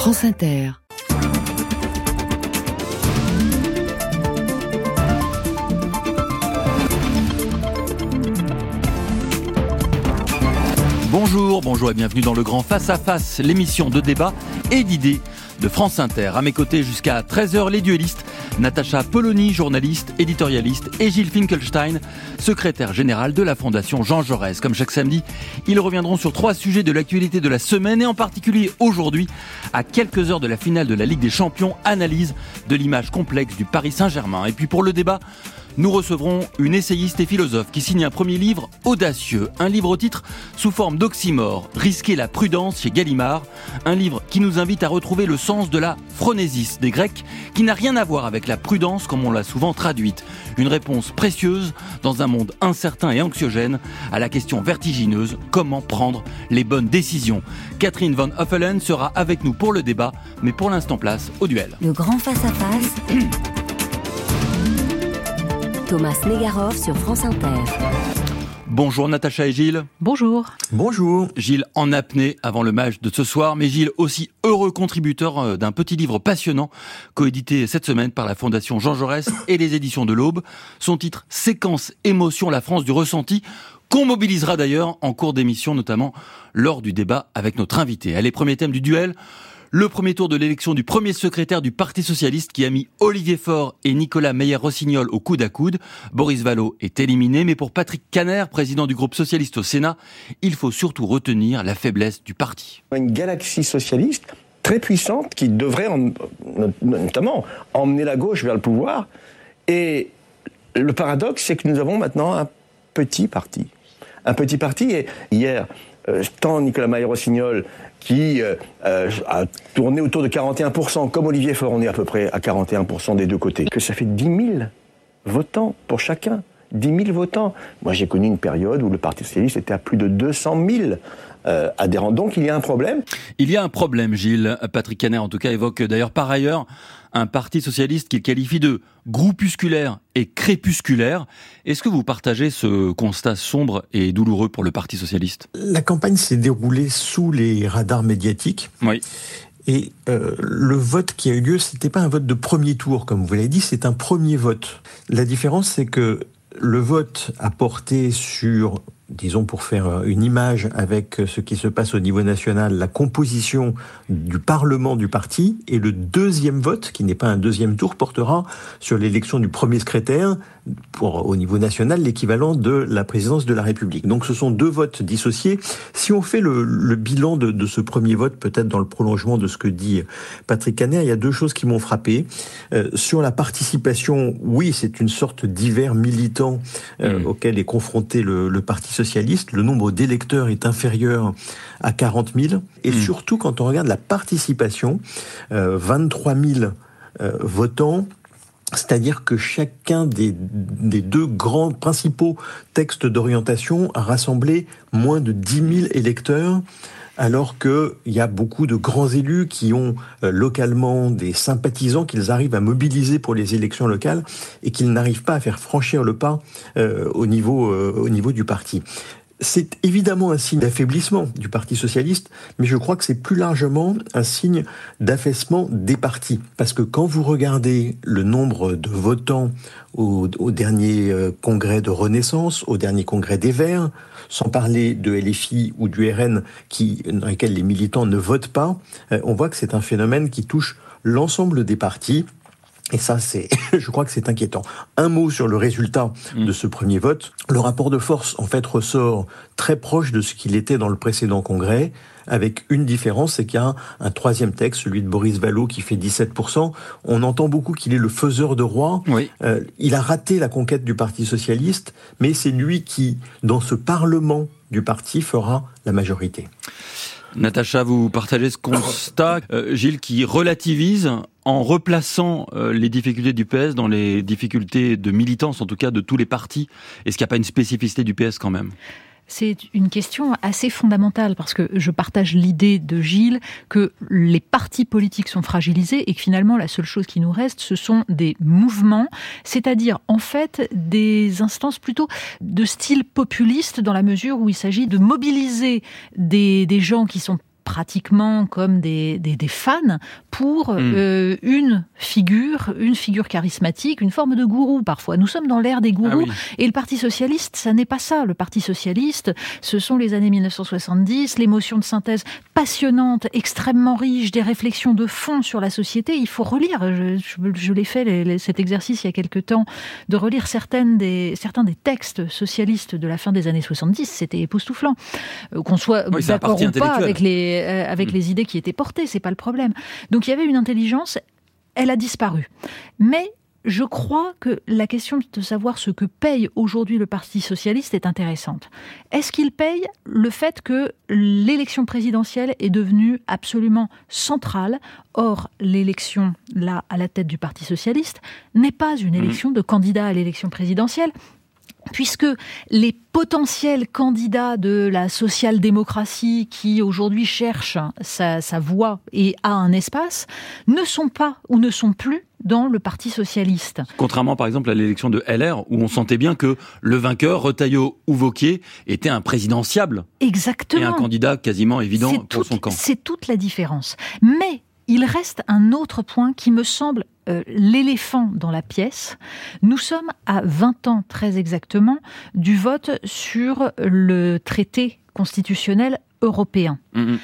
France Inter. Bonjour et bienvenue dans le Grand Face à Face, l'émission de débat et d'idées de France Inter. À mes côtés jusqu'à 13h, les duellistes, Natacha Polony, journaliste, éditorialiste, et Gilles Finkelstein, secrétaire général de la Fondation Jean Jaurès. Comme chaque samedi, ils reviendront sur 3 sujets de l'actualité de la semaine et en particulier aujourd'hui, à quelques heures de la finale de la Ligue des Champions, analyse de l'image complexe du Paris Saint-Germain. Et puis pour le débat, nous recevrons une essayiste et philosophe qui signe un premier livre audacieux, un livre au titre sous forme d'oxymore, Risquer la prudence chez Gallimard, un livre qui nous invite à retrouver le sens de la phronésis des Grecs, qui n'a rien à voir avec la prudence comme on l'a souvent traduite. Une réponse précieuse dans un monde incertain et anxiogène à la question vertigineuse, comment prendre les bonnes décisions. Catherine Van Hoffelen sera avec nous pour le débat, mais pour l'instant place au duel. Le grand face-à-face. Thomas Negaroff sur France Inter. Bonjour Natacha et Gilles. Bonjour. Bonjour. Gilles en apnée avant le match de ce soir, mais Gilles aussi heureux contributeur d'un petit livre passionnant coédité cette semaine par la Fondation Jean Jaurès et les éditions de l'Aube. Son titre, Séquence émotion, la France du ressenti, qu'on mobilisera d'ailleurs en cours d'émission, notamment lors du débat avec notre invité. Allez, premier thème du duel. Le premier tour de l'élection du premier secrétaire du Parti Socialiste qui a mis Olivier Faure et Nicolas Meyer-Rossignol au coude à coude. Boris Vallaud est éliminé, mais pour Patrick Kanner, président du groupe socialiste au Sénat, il faut surtout retenir la faiblesse du parti. Une galaxie socialiste très puissante qui devrait notamment emmener la gauche vers le pouvoir. Et le paradoxe, c'est que nous avons maintenant un petit parti. Un petit parti, et hier, tant Nicolas Meyer-Rossignol qui a tourné autour de 41%, comme Olivier Faure, on est à peu près à 41% des deux côtés, que ça fait 10 000 votants pour chacun. 10 000 votants. Moi, j'ai connu une période où le Parti Socialiste était à plus de 200 000 adhérents. Donc, il y a un problème. Il y a un problème, Gilles. Patrick Kanner, en tout cas, évoque d'ailleurs par ailleurs un Parti Socialiste qu'il qualifie de groupusculaire et crépusculaire. Est-ce que vous partagez ce constat sombre et douloureux pour le Parti Socialiste ? La campagne s'est déroulée sous les radars médiatiques. Oui. Et le vote qui a eu lieu, c'était pas un vote de premier tour, comme vous l'avez dit, c'est un premier vote. La différence, c'est que le vote a porté sur, disons pour faire une image avec ce qui se passe au niveau national, la composition du Parlement du parti, et le deuxième vote, qui n'est pas un deuxième tour, portera sur l'élection du premier secrétaire, pour au niveau national l'équivalent de la présidence de la République. Donc ce sont 2 votes dissociés. Si on fait le bilan de ce premier vote, peut-être dans le prolongement de ce que dit Patrick Kanner, il y a 2 choses qui m'ont frappé. Sur la participation, oui, c'est une sorte d'hiver militant auquel est confronté le Parti Socialiste. Le nombre d'électeurs est inférieur à 40 000. Et surtout, quand on regarde la participation, 23 000 votants, c'est-à-dire que chacun des 2 grands principaux textes d'orientation a rassemblé moins de 10 000 électeurs, alors qu'il y a beaucoup de grands élus qui ont localement des sympathisants qu'ils arrivent à mobiliser pour les élections locales et qu'ils n'arrivent pas à faire franchir le pas au niveau du parti. C'est évidemment un signe d'affaiblissement du Parti Socialiste, mais je crois que c'est plus largement un signe d'affaissement des partis. Parce que quand vous regardez le nombre de votants au dernier congrès de Renaissance, au dernier congrès des Verts, sans parler de LFI ou du RN dans lesquels les militants ne votent pas, on voit que c'est un phénomène qui touche l'ensemble des partis. Et ça, je crois que c'est inquiétant. Un mot sur le résultat de ce premier vote. Le rapport de force, en fait, ressort très proche de ce qu'il était dans le précédent congrès, avec une différence, c'est qu'il y a un 3e texte, celui de Boris Vallaud, qui fait 17%. On entend beaucoup qu'il est le faiseur de roi. Oui. Il a raté la conquête du Parti Socialiste, mais c'est lui qui, dans ce Parlement du parti, fera la majorité. Natacha, vous partagez ce constat, Gilles, qui relativise en replaçant les difficultés du PS dans les difficultés de militance, en tout cas de tous les partis. Est-ce qu'il n'y a pas une spécificité du PS quand même ? C'est une question assez fondamentale parce que je partage l'idée de Gilles que les partis politiques sont fragilisés et que finalement la seule chose qui nous reste, ce sont des mouvements, c'est-à-dire en fait des instances plutôt de style populiste dans la mesure où il s'agit de mobiliser des gens qui sont pratiquement comme des fans pour une figure charismatique, une forme de gourou parfois. Nous sommes dans l'ère des gourous et le Parti socialiste, ça n'est pas ça. Le Parti socialiste, ce sont les années 1970, l'émotion de synthèse passionnante, extrêmement riche, des réflexions de fond sur la société. Il faut relire, je l'ai fait cet exercice il y a quelque temps, de relire certains des textes socialistes de la fin des années 70, c'était époustouflant. Qu'on soit d'accord ou pas avec les idées qui étaient portées, c'est pas le problème. Donc il y avait une intelligence, elle a disparu. Mais je crois que la question de savoir ce que paye aujourd'hui le Parti socialiste est intéressante. Est-ce qu'il paye le fait que l'élection présidentielle est devenue absolument centrale ? Or, l'élection, là, à la tête du Parti socialiste, n'est pas une élection de candidat à l'élection présidentielle, puisque les potentiels candidats de la social-démocratie qui aujourd'hui cherchent sa voie et a un espace ne sont pas ou ne sont plus dans le Parti socialiste. Contrairement par exemple à l'élection de LR où on sentait bien que le vainqueur, Retailleau ou Wauquiez, était un présidentiable. Exactement. Et un candidat quasiment évident pour son camp. C'est toute la différence. Mais il reste un autre point qui me semble l'éléphant dans la pièce. Nous sommes à 20 ans très exactement du vote sur le traité constitutionnel européen.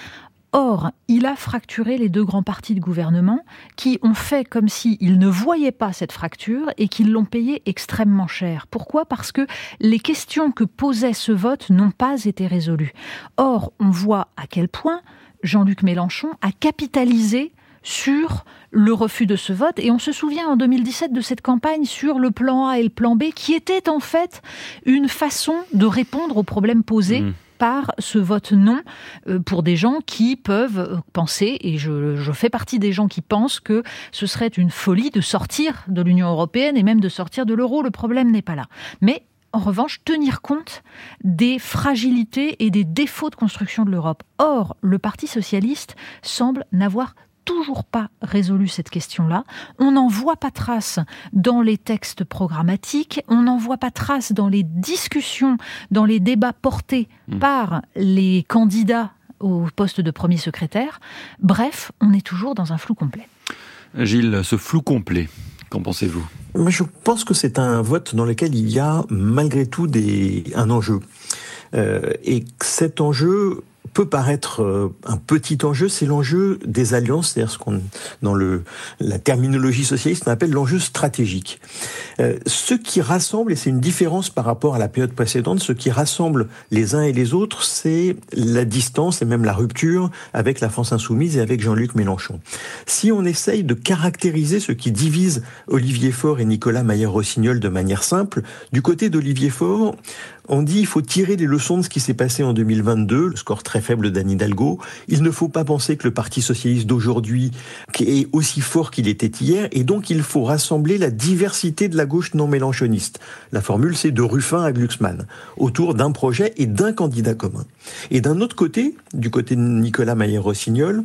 Or, il a fracturé les deux grands partis de gouvernement qui ont fait comme s'ils ne voyaient pas cette fracture et qu'ils l'ont payé extrêmement cher. Pourquoi ? Parce que les questions que posait ce vote n'ont pas été résolues. Or, on voit à quel point Jean-Luc Mélenchon a capitalisé sur le refus de ce vote. Et on se souvient en 2017 de cette campagne sur le plan A et le plan B, qui était en fait une façon de répondre aux problèmes posés par ce vote non, pour des gens qui peuvent penser, et je fais partie des gens qui pensent que ce serait une folie de sortir de l'Union européenne et même de sortir de l'euro. Le problème n'est pas là. Mais en revanche, tenir compte des fragilités et des défauts de construction de l'Europe. Or, le Parti socialiste semble n'avoir toujours pas résolu cette question-là. On n'en voit pas trace dans les textes programmatiques, on n'en voit pas trace dans les discussions, dans les débats portés par les candidats au poste de premier secrétaire. Bref, on est toujours dans un flou complet. Gilles, ce flou complet, qu'en pensez-vous ? Je pense que c'est un vote dans lequel il y a malgré tout un enjeu. Et cet enjeu peut paraître un petit enjeu, c'est l'enjeu des alliances, c'est-à-dire ce qu'on, dans la terminologie socialiste, on appelle l'enjeu stratégique. Ce qui rassemble, et c'est une différence par rapport à la période précédente, ce qui rassemble les uns et les autres, c'est la distance et même la rupture avec la France insoumise et avec Jean-Luc Mélenchon. Si on essaye de caractériser ce qui divise Olivier Faure et Nicolas Mayer-Rossignol de manière simple, du côté d'Olivier Faure, on dit qu'il faut tirer les leçons de ce qui s'est passé en 2022, le score très faible d'Anne Hidalgo. Il ne faut pas penser que le Parti socialiste d'aujourd'hui est aussi fort qu'il était hier, et donc il faut rassembler la diversité de la gauche non mélenchoniste. La formule, c'est de Ruffin à Glucksmann, autour d'un projet et d'un candidat commun. Et d'un autre côté, du côté de Nicolas Mayer-Rossignol,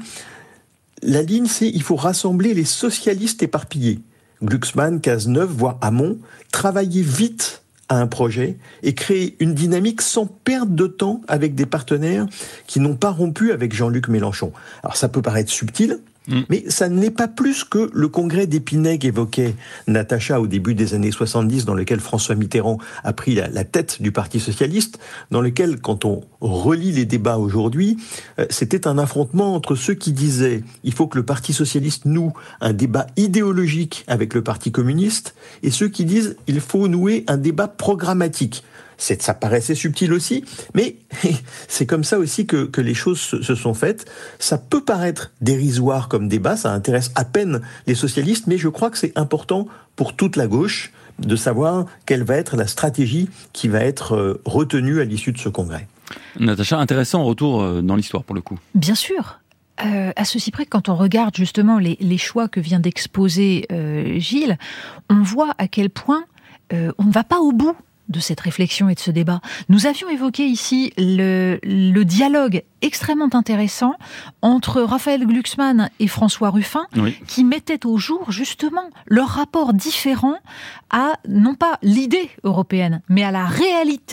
la ligne, c'est il faut rassembler les socialistes éparpillés. Glucksmann, Cazeneuve, voire Hamon, travailler vite à un projet et créer une dynamique sans perdre de temps avec des partenaires qui n'ont pas rompu avec Jean-Luc Mélenchon. Alors ça peut paraître subtil, mais ça ne l'est pas plus que le congrès d'Épinay qu'évoquait Natacha au début des années 70, dans lequel François Mitterrand a pris la tête du Parti socialiste, dans lequel, quand on relit les débats aujourd'hui, c'était un affrontement entre ceux qui disaient il faut que le Parti socialiste noue un débat idéologique avec le Parti communiste, et ceux qui disent il faut nouer un débat programmatique. Ça paraissait subtil aussi, mais c'est comme ça aussi que les choses se sont faites. Ça peut paraître dérisoire comme débat, ça intéresse à peine les socialistes, mais je crois que c'est important pour toute la gauche de savoir quelle va être la stratégie qui va être retenue à l'issue de ce congrès. Natacha, intéressant retour dans l'histoire pour le coup. Bien sûr. À ceci près, quand on regarde justement les choix que vient d'exposer Gilles, on voit à quel point on ne va pas au bout de cette réflexion et de ce débat. Nous avions évoqué ici le dialogue extrêmement intéressant entre Raphaël Glucksmann et François Ruffin, qui mettaient au jour justement leur rapport différent à, non pas l'idée européenne, mais à la réalité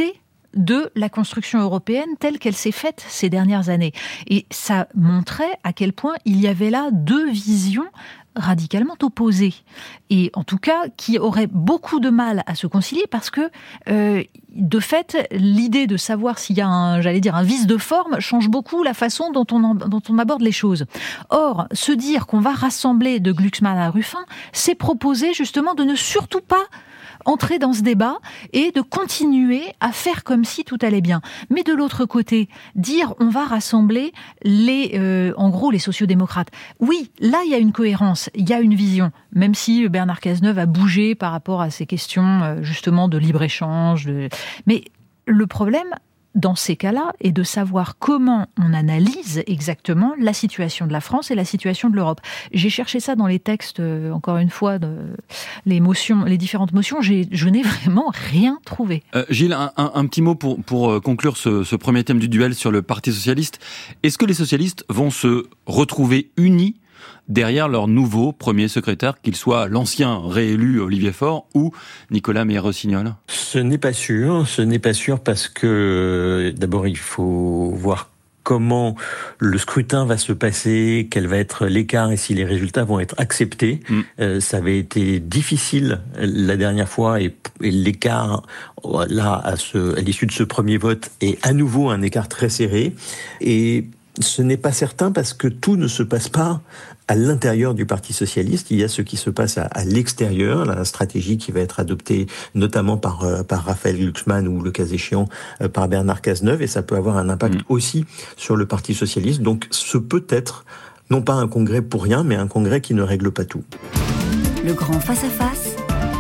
de la construction européenne telle qu'elle s'est faite ces dernières années. Et ça montrait à quel point il y avait là deux visions radicalement opposées, et en tout cas qui auraient beaucoup de mal à se concilier, parce que de fait, l'idée de savoir s'il y a un vice de forme change beaucoup la façon dont on aborde les choses. Or, se dire qu'on va rassembler de Glucksmann à Ruffin, c'est proposer justement de ne surtout pas entrer dans ce débat et de continuer à faire comme si tout allait bien. Mais de l'autre côté, dire on va rassembler en gros les sociodémocrates. Oui, là il y a une cohérence, il y a une vision, même si Bernard Cazeneuve a bougé par rapport à ces questions justement de libre-échange. Mais le problème, dans ces cas-là, est de savoir comment on analyse exactement la situation de la France et la situation de l'Europe. J'ai cherché ça dans les textes, encore une fois, les différentes motions. Je n'ai vraiment rien trouvé. Gilles, un petit mot pour conclure ce premier thème du duel sur le Parti socialiste. Est-ce que les socialistes vont se retrouver unis derrière leur nouveau premier secrétaire, qu'il soit l'ancien réélu Olivier Faure ou Nicolas Meyer-Rossignol ? Ce n'est pas sûr parce que d'abord il faut voir comment le scrutin va se passer, quel va être l'écart et si les résultats vont être acceptés. Ça avait été difficile la dernière fois et l'écart là à l'issue de ce premier vote est à nouveau un écart très serré. Et ce n'est pas certain parce que tout ne se passe pas à l'intérieur du Parti socialiste. Il y a ce qui se passe à l'extérieur, la stratégie qui va être adoptée notamment par Raphaël Glucksmann ou le cas échéant par Bernard Cazeneuve, et ça peut avoir un impact aussi sur le Parti socialiste. Donc ce peut être non pas un congrès pour rien, mais un congrès qui ne règle pas tout. Le grand face-à-face,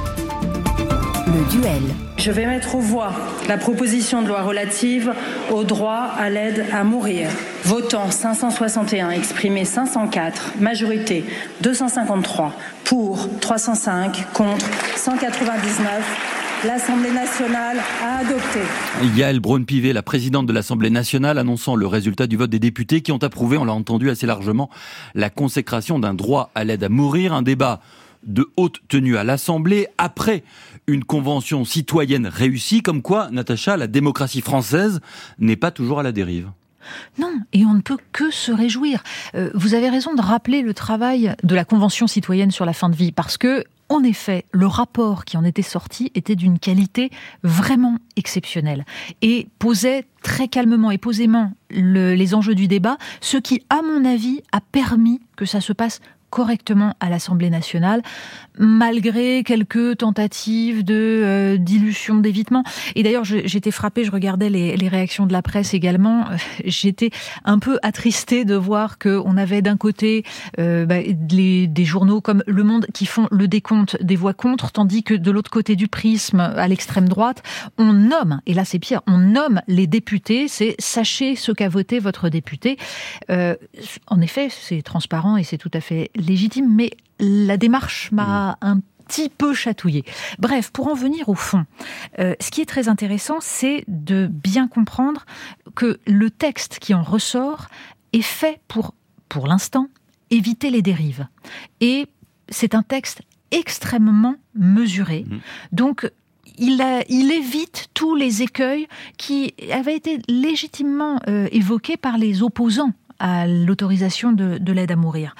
le duel. Je vais mettre aux voix la proposition de loi relative au droit à l'aide à mourir. Votant 561, exprimé 504, majorité 253, pour 305, contre 199. L'Assemblée nationale a adopté. Yaël Braun-Pivet, la présidente de l'Assemblée nationale, annonçant le résultat du vote des députés qui ont approuvé, on l'a entendu assez largement, la consécration d'un droit à l'aide à mourir. Un débat de haute tenue à l'Assemblée après une convention citoyenne réussie, comme quoi, Natacha, la démocratie française n'est pas toujours à la dérive. Non, et on ne peut que se réjouir. Vous avez raison de rappeler le travail de la Convention citoyenne sur la fin de vie, parce que, en effet, le rapport qui en était sorti était d'une qualité vraiment exceptionnelle et posait très calmement et posément les enjeux du débat, ce qui, à mon avis, a permis que ça se passe correctement à l'Assemblée nationale, malgré quelques tentatives de dilution, d'évitement. Et d'ailleurs, j'étais frappée, je regardais les réactions de la presse également, j'étais un peu attristée de voir qu'on avait d'un côté des journaux comme Le Monde qui font le décompte des voix contre, tandis que de l'autre côté du prisme, à l'extrême droite, on nomme, et là c'est pire, on nomme les députés, c'est « sachez ce qu'a voté votre député ». En effet, c'est transparent et c'est tout à fait légitime, mais la démarche m'a un petit peu chatouillé. Bref, pour en venir au fond, ce qui est très intéressant, c'est de bien comprendre que le texte qui en ressort est fait pour l'instant, éviter les dérives. Et c'est un texte extrêmement mesuré. Donc, il évite tous les écueils qui avaient été légitimement évoqués par les opposants à l'autorisation de l'aide à mourir.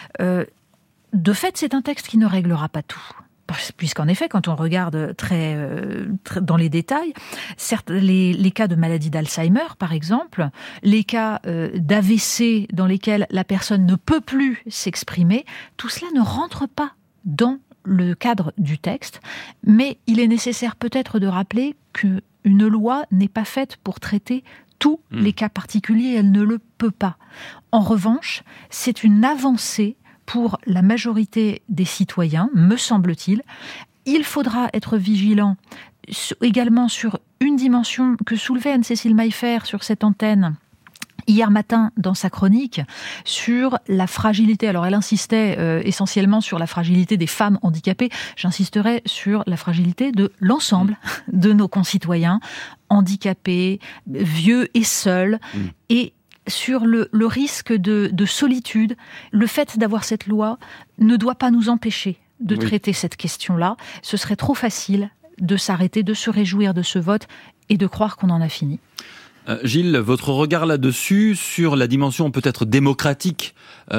De fait, c'est un texte qui ne réglera pas tout. Puisqu'en effet, quand on regarde très dans les détails, certes, les cas de maladie d'Alzheimer, par exemple, les cas d'AVC dans lesquels la personne ne peut plus s'exprimer, tout cela ne rentre pas dans le cadre du texte, mais il est nécessaire peut-être de rappeler qu'une loi n'est pas faite pour traiter tous les cas particuliers, elle ne le peut pas. En revanche, c'est une avancée pour la majorité des citoyens, me semble-t-il. Il faudra être vigilant également sur une dimension que soulevait Anne-Cécile Maillefer sur cette antenne hier matin dans sa chronique sur la fragilité. Alors elle insistait essentiellement sur la fragilité des femmes handicapées. J'insisterai sur la fragilité de l'ensemble de nos concitoyens handicapés, vieux et seuls, et sur le risque de solitude. Le fait d'avoir cette loi ne doit pas nous empêcher de traiter cette question-là. Ce serait trop facile de s'arrêter, de se réjouir de ce vote et de croire qu'on en a fini. Gilles, votre regard là-dessus, sur la dimension peut-être démocratique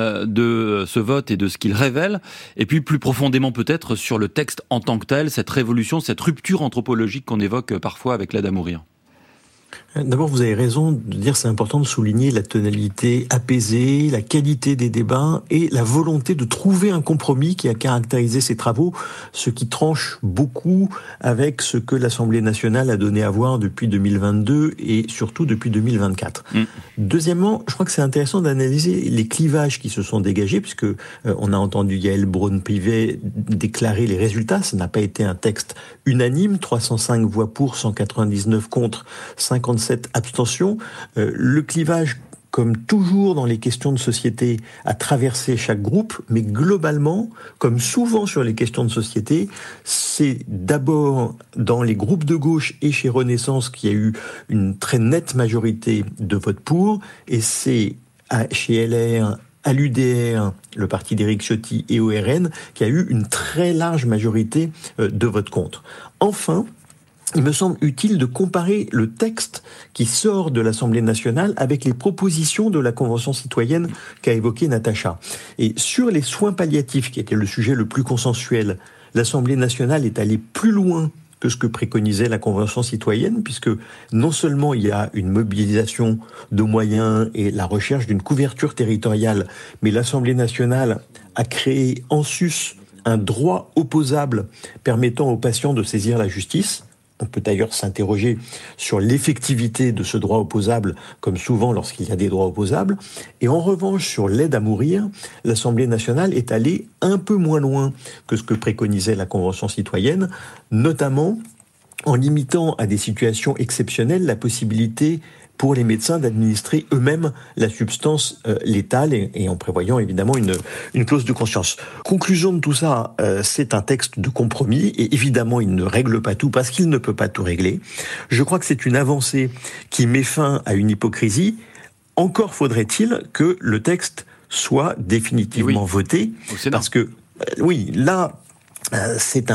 de ce vote et de ce qu'il révèle, et puis plus profondément peut-être sur le texte en tant que tel, cette révolution, cette rupture anthropologique qu'on évoque parfois avec l'aide à mourir. D'abord, vous avez raison de dire que c'est important de souligner la tonalité apaisée, la qualité des débats et la volonté de trouver un compromis qui a caractérisé ces travaux, ce qui tranche beaucoup avec ce que l'Assemblée nationale a donné à voir depuis 2022 et surtout depuis 2024. Deuxièmement, je crois que c'est intéressant d'analyser les clivages qui se sont dégagés, puisque on a entendu Yael Braun-Pivet déclarer les résultats. Ça n'a pas été un texte unanime, 305 voix pour, 199 contre, 57 abstentions. Le clivage, comme toujours dans les questions de société, a traversé chaque groupe, mais globalement, comme souvent sur les questions de société, c'est d'abord dans les groupes de gauche et chez Renaissance qu'il y a eu une très nette majorité de votes pour, et c'est chez LR, à l'UDR, le parti d'Éric Ciotti, et au RN, qui a eu une très large majorité de votes contre. Enfin, il me semble utile de comparer le texte qui sort de l'Assemblée nationale avec les propositions de la Convention citoyenne qu'a évoqué Natacha. Et sur les soins palliatifs, qui était le sujet le plus consensuel, l'Assemblée nationale est allée plus loin que ce que préconisait la Convention citoyenne, puisque non seulement il y a une mobilisation de moyens et la recherche d'une couverture territoriale, mais l'Assemblée nationale a créé en sus un droit opposable permettant aux patients de saisir la justice. On peut d'ailleurs s'interroger sur l'effectivité de ce droit opposable, comme souvent lorsqu'il y a des droits opposables. Et en revanche, sur l'aide à mourir, l'Assemblée nationale est allée un peu moins loin que ce que préconisait la Convention citoyenne, notamment en limitant à des situations exceptionnelles la possibilité pour les médecins d'administrer eux-mêmes la substance létale et en prévoyant évidemment une clause de conscience. Conclusion de tout ça, c'est un texte de compromis et évidemment il ne règle pas tout parce qu'il ne peut pas tout régler. Je crois que c'est une avancée qui met fin à une hypocrisie. Encore faudrait-il que le texte soit définitivement voté parce que oui, là c'est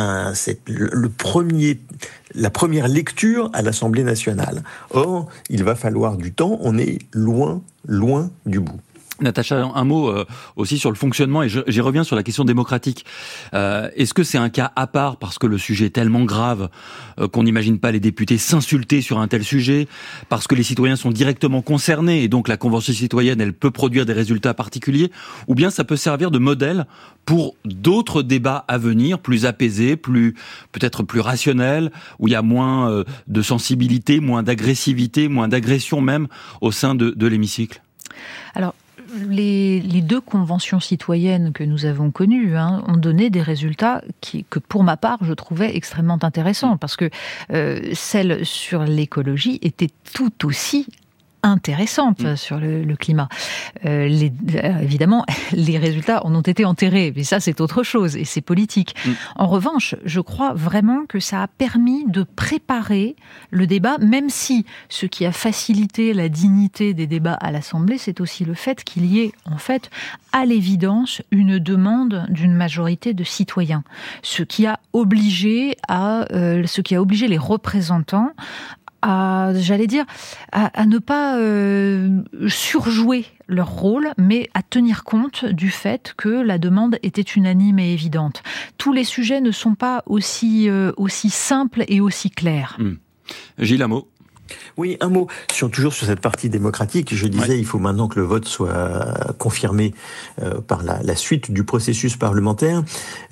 la première lecture à l'Assemblée nationale. Or, il va falloir du temps, on est loin du bout. Natacha, un mot aussi sur le fonctionnement, et j'y reviens sur la question démocratique. Est-ce que c'est un cas à part parce que le sujet est tellement grave qu'on n'imagine pas les députés s'insulter sur un tel sujet, parce que les citoyens sont directement concernés et donc la Convention citoyenne, elle peut produire des résultats particuliers, ou bien ça peut servir de modèle pour d'autres débats à venir, plus apaisés, peut-être plus rationnels, où il y a moins de sensibilité, moins d'agressivité, moins d'agression même au sein de l'hémicycle? Alors, les deux conventions citoyennes que nous avons connues ont donné des résultats que pour ma part je trouvais extrêmement intéressants, parce que celle sur l'écologie était tout aussi intéressante sur le climat. Évidemment, les résultats en ont été enterrés, mais ça c'est autre chose et c'est politique. En revanche, je crois vraiment que ça a permis de préparer le débat, même si ce qui a facilité la dignité des débats à l'Assemblée, c'est aussi le fait qu'il y ait en fait à l'évidence une demande d'une majorité de citoyens, ce qui a obligé les représentants à ne pas surjouer leur rôle, mais à tenir compte du fait que la demande était unanime et évidente. Tous les sujets ne sont pas aussi simples et aussi clairs. Gilles, un mot. Oui, un mot toujours sur cette partie démocratique. Je disais, il faut maintenant que le vote soit confirmé par la suite du processus parlementaire.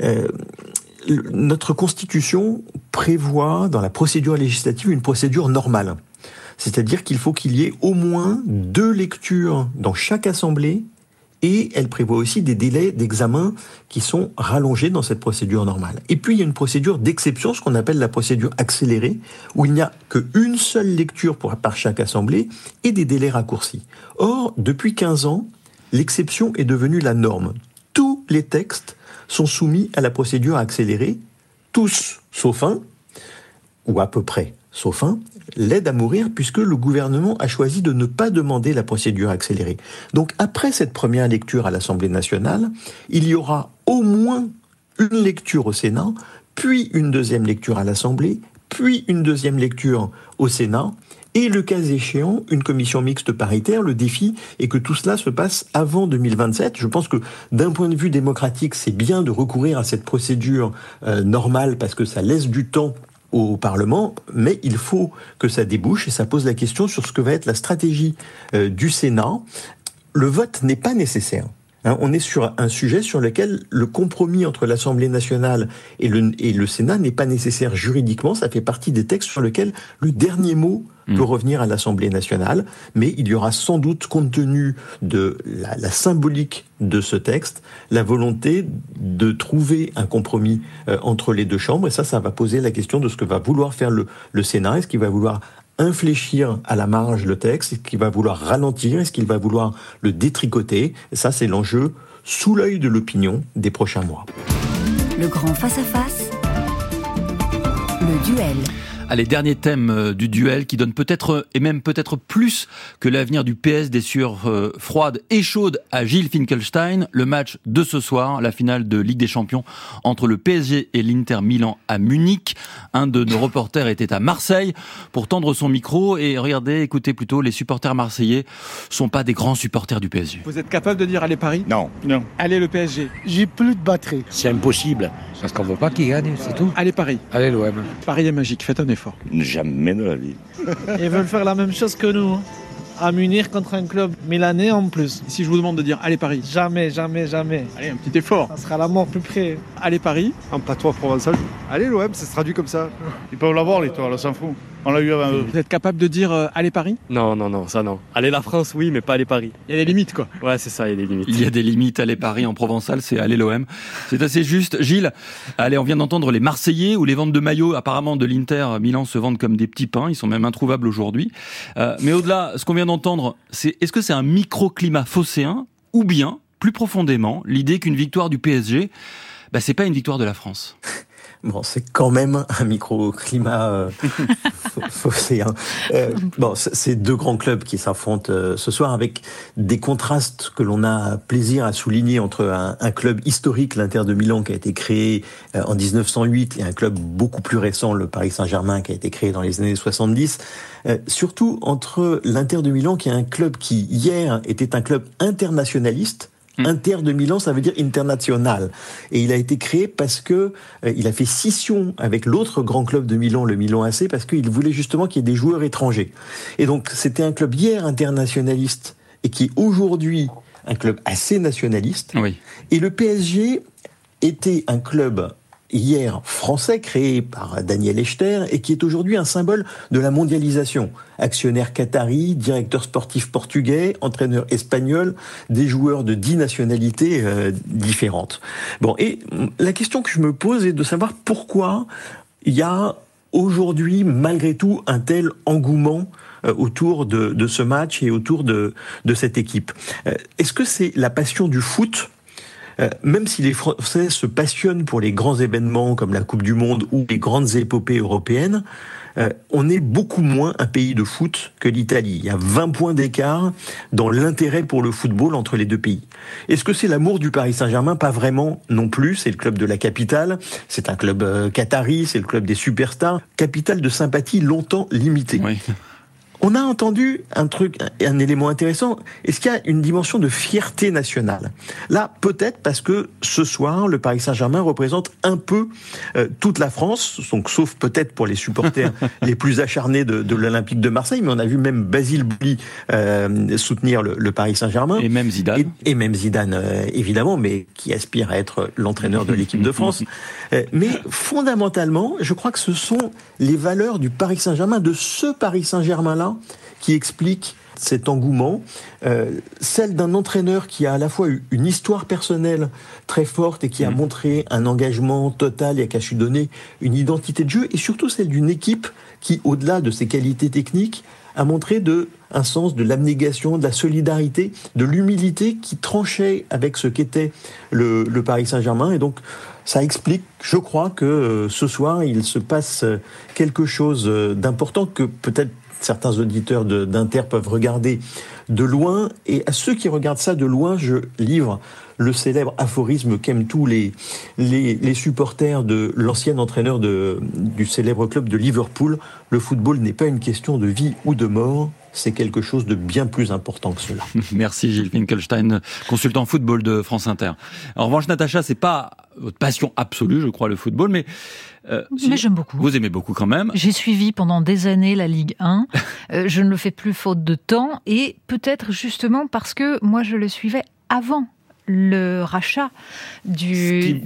Notre Constitution prévoit dans la procédure législative une procédure normale. C'est-à-dire qu'il faut qu'il y ait au moins 2 lectures dans chaque assemblée et elle prévoit aussi des délais d'examen qui sont rallongés dans cette procédure normale. Et puis il y a une procédure d'exception, ce qu'on appelle la procédure accélérée, où il n'y a qu'une seule lecture par chaque assemblée et des délais raccourcis. Or, depuis 15 ans, l'exception est devenue la norme. Tous les textes sont soumis à la procédure accélérée, tous, sauf un, ou à peu près, sauf un, l'aide à mourir, puisque le gouvernement a choisi de ne pas demander la procédure accélérée. Donc après cette première lecture à l'Assemblée nationale, il y aura au moins une lecture au Sénat, puis une deuxième lecture à l'Assemblée, puis une deuxième lecture au Sénat, et le cas échéant, une commission mixte paritaire. Le défi est que tout cela se passe avant 2027. Je pense que d'un point de vue démocratique, c'est bien de recourir à cette procédure normale parce que ça laisse du temps au Parlement, mais il faut que ça débouche et ça pose la question sur ce que va être la stratégie du Sénat. Le vote n'est pas nécessaire. On est sur un sujet sur lequel le compromis entre l'Assemblée nationale et le Sénat n'est pas nécessaire juridiquement. Ça fait partie des textes sur lesquels le dernier mot peut revenir à l'Assemblée nationale. Mais il y aura sans doute, compte tenu de la symbolique de ce texte, la volonté de trouver un compromis entre les deux chambres. Et ça va poser la question de ce que va vouloir faire le Sénat. Est-ce qu'il va vouloir infléchir à la marge le texte? Est-ce qu'il va vouloir ralentir? Est-ce qu'il va vouloir le détricoter? Et ça, c'est l'enjeu sous l'œil de l'opinion des prochains mois. Le grand face-à-face, le duel. Allez, dernier thème du duel qui donne peut-être, et même peut-être plus que l'avenir du PS, des sueurs froides et chaudes à Gilles Finkelstein. Le match de ce soir, la finale de Ligue des Champions entre le PSG et l'Inter Milan à Munich. Un de nos reporters était à Marseille pour tendre son micro et regardez, écoutez plutôt, les supporters marseillais sont pas des grands supporters du PSG. Vous êtes capable de dire allez Paris ? Non. Allez le PSG. J'ai plus de batterie. C'est impossible, parce qu'on veut pas qu'il gagne, c'est tout. Allez Paris. Allez l'OM. Paris est magique, faites un effort. Jamais de la vie. Ils veulent faire la même chose que nous. À Munich contre un club milanais en plus. Si je vous demande de dire allez Paris. Jamais. Allez, un petit effort. Ça sera la mort plus près. Allez Paris. En patois provençal. Allez l'OM, ça se traduit comme ça. Ils peuvent l'avoir l'étoile, on s'en fout. On l'a eu avant eux. Vous êtes capable de dire allez Paris ? Non, ça non. Allez la France, oui, mais pas allez Paris. Il y a des limites, quoi. Ouais, c'est ça, il y a des limites. Il y a des limites. Allez Paris en provençal, c'est allez l'OM. C'est assez juste. Gilles, allez, on vient d'entendre les Marseillais où les ventes de maillots apparemment de l'Inter Milan se vendent comme des petits pains. Ils sont même introuvables aujourd'hui. Mais au-delà, ce qu'on vient d'entendre, est-ce que c'est un microclimat phocéen ou bien, plus profondément, l'idée qu'une victoire du PSG, c'est pas une victoire de la France? Bon, c'est quand même un microclimat phocéen. C'est deux grands clubs qui s'affrontent ce soir avec des contrastes que l'on a plaisir à souligner entre un club historique, l'Inter de Milan, qui a été créé en 1908, et un club beaucoup plus récent, le Paris Saint-Germain, qui a été créé dans les années 70. Surtout entre l'Inter de Milan, qui est un club qui, hier, était un club internationaliste. Inter de Milan, ça veut dire international. Et il a été créé parce que il a fait scission avec l'autre grand club de Milan, le Milan AC, parce qu'il voulait justement qu'il y ait des joueurs étrangers. Et donc, c'était un club hier internationaliste et qui est aujourd'hui un club assez nationaliste. Oui. Et le PSG était un club hier français, créé par Daniel Echter, et qui est aujourd'hui un symbole de la mondialisation. Actionnaire qatari, directeur sportif portugais, entraîneur espagnol, des joueurs de 10 nationalités différentes. Bon, et la question que je me pose est de savoir pourquoi il y a aujourd'hui, malgré tout, un tel engouement autour de ce match et autour de cette équipe. Est-ce que c'est la passion du foot ? Même si les Français se passionnent pour les grands événements comme la Coupe du Monde ou les grandes épopées européennes, on est beaucoup moins un pays de foot que l'Italie. Il y a 20 points d'écart dans l'intérêt pour le football entre les deux pays. Est-ce que c'est l'amour du Paris Saint-Germain ? Pas vraiment non plus. C'est le club de la capitale. C'est un club qatari. C'est le club des superstars. Capital de sympathie longtemps limité. Oui. On a entendu un élément intéressant. Est-ce qu'il y a une dimension de fierté nationale ? Là, peut-être parce que ce soir, le Paris Saint-Germain représente un peu toute la France, donc sauf peut-être pour les supporters les plus acharnés de l'Olympique de Marseille, mais on a vu même Basile Boli soutenir le Paris Saint-Germain. Et même Zidane. Et même Zidane, évidemment, mais qui aspire à être l'entraîneur de l'équipe de France. Mais fondamentalement, je crois que ce sont les valeurs du Paris Saint-Germain, de ce Paris Saint-Germain-là, qui explique cet engouement, celle d'un entraîneur qui a à la fois eu une histoire personnelle très forte et qui a montré un engagement total et qui a su donner une identité de jeu, et surtout celle d'une équipe qui, au-delà de ses qualités techniques, a montré un sens de l'abnégation, de la solidarité, de l'humilité qui tranchait avec ce qu'était le Paris Saint-Germain. Et donc, ça explique, je crois, que ce soir, il se passe quelque chose d'important que peut-être certains auditeurs d'Inter peuvent regarder de loin. Et à ceux qui regardent ça de loin, je livre le célèbre aphorisme qu'aiment tous les supporters de l'ancien entraîneur du célèbre club de Liverpool. Le football n'est pas une question de vie ou de mort, c'est quelque chose de bien plus important que cela. Merci Gilles Finkelstein, consultant football de France Inter. En revanche, Natacha, c'est pas votre passion absolue, je crois, le football, mais j'aime beaucoup. Vous aimez beaucoup quand même. J'ai suivi pendant des années la Ligue 1. Je ne le fais plus faute de temps, et peut-être justement parce que moi je le suivais avant le rachat du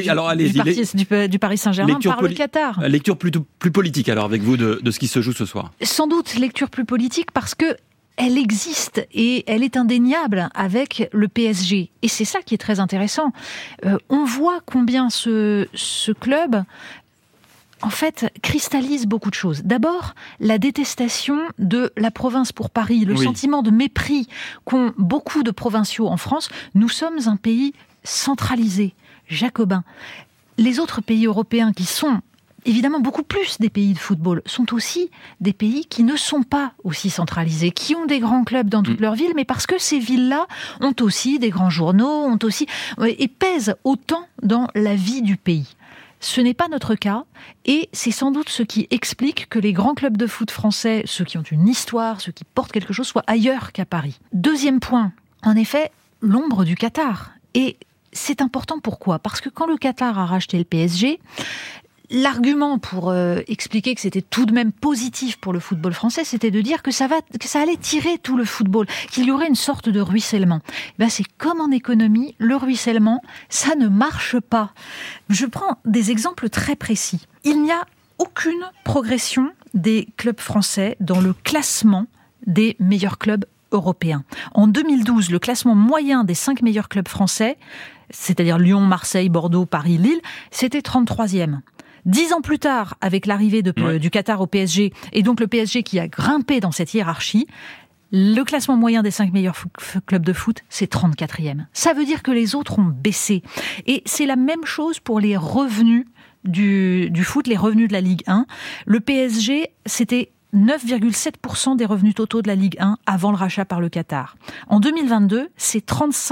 Paris Saint-Germain par le Qatar. Lecture plutôt plus politique alors avec vous de ce qui se joue ce soir. Sans doute lecture plus politique parce que elle existe et elle est indéniable avec le PSG. Et c'est ça qui est très intéressant. On voit combien ce club, en fait, cristallise beaucoup de choses. D'abord, la détestation de la province pour Paris, le sentiment de mépris qu'ont beaucoup de provinciaux en France. Nous sommes un pays centralisé, jacobin. Les autres pays européens qui sont évidemment beaucoup plus des pays de football sont aussi des pays qui ne sont pas aussi centralisés, qui ont des grands clubs dans toutes leurs villes, mais parce que ces villes-là ont aussi des grands journaux, et pèsent autant dans la vie du pays. Ce n'est pas notre cas, et c'est sans doute ce qui explique que les grands clubs de foot français, ceux qui ont une histoire, ceux qui portent quelque chose, soient ailleurs qu'à Paris. Deuxième point, en effet, l'ombre du Qatar. Et c'est important, pourquoi ? Parce que quand le Qatar a racheté le PSG, l'argument pour expliquer que c'était tout de même positif pour le football français, c'était de dire que ça allait tirer tout le football, qu'il y aurait une sorte de ruissellement. C'est comme en économie, le ruissellement, ça ne marche pas. Je prends des exemples très précis. Il n'y a aucune progression des clubs français dans le classement des meilleurs clubs européens. En 2012, le classement moyen des 5 meilleurs clubs français, c'est-à-dire Lyon, Marseille, Bordeaux, Paris, Lille, c'était 33e. 10 ans plus tard, avec l'arrivée du Qatar au PSG, et donc le PSG qui a grimpé dans cette hiérarchie, le classement moyen des 5 meilleurs clubs de foot, c'est 34e. Ça veut dire que les autres ont baissé. Et c'est la même chose pour les revenus du foot, les revenus de la Ligue 1. Le PSG, c'était 9,7% des revenus totaux de la Ligue 1 avant le rachat par le Qatar. En 2022, c'est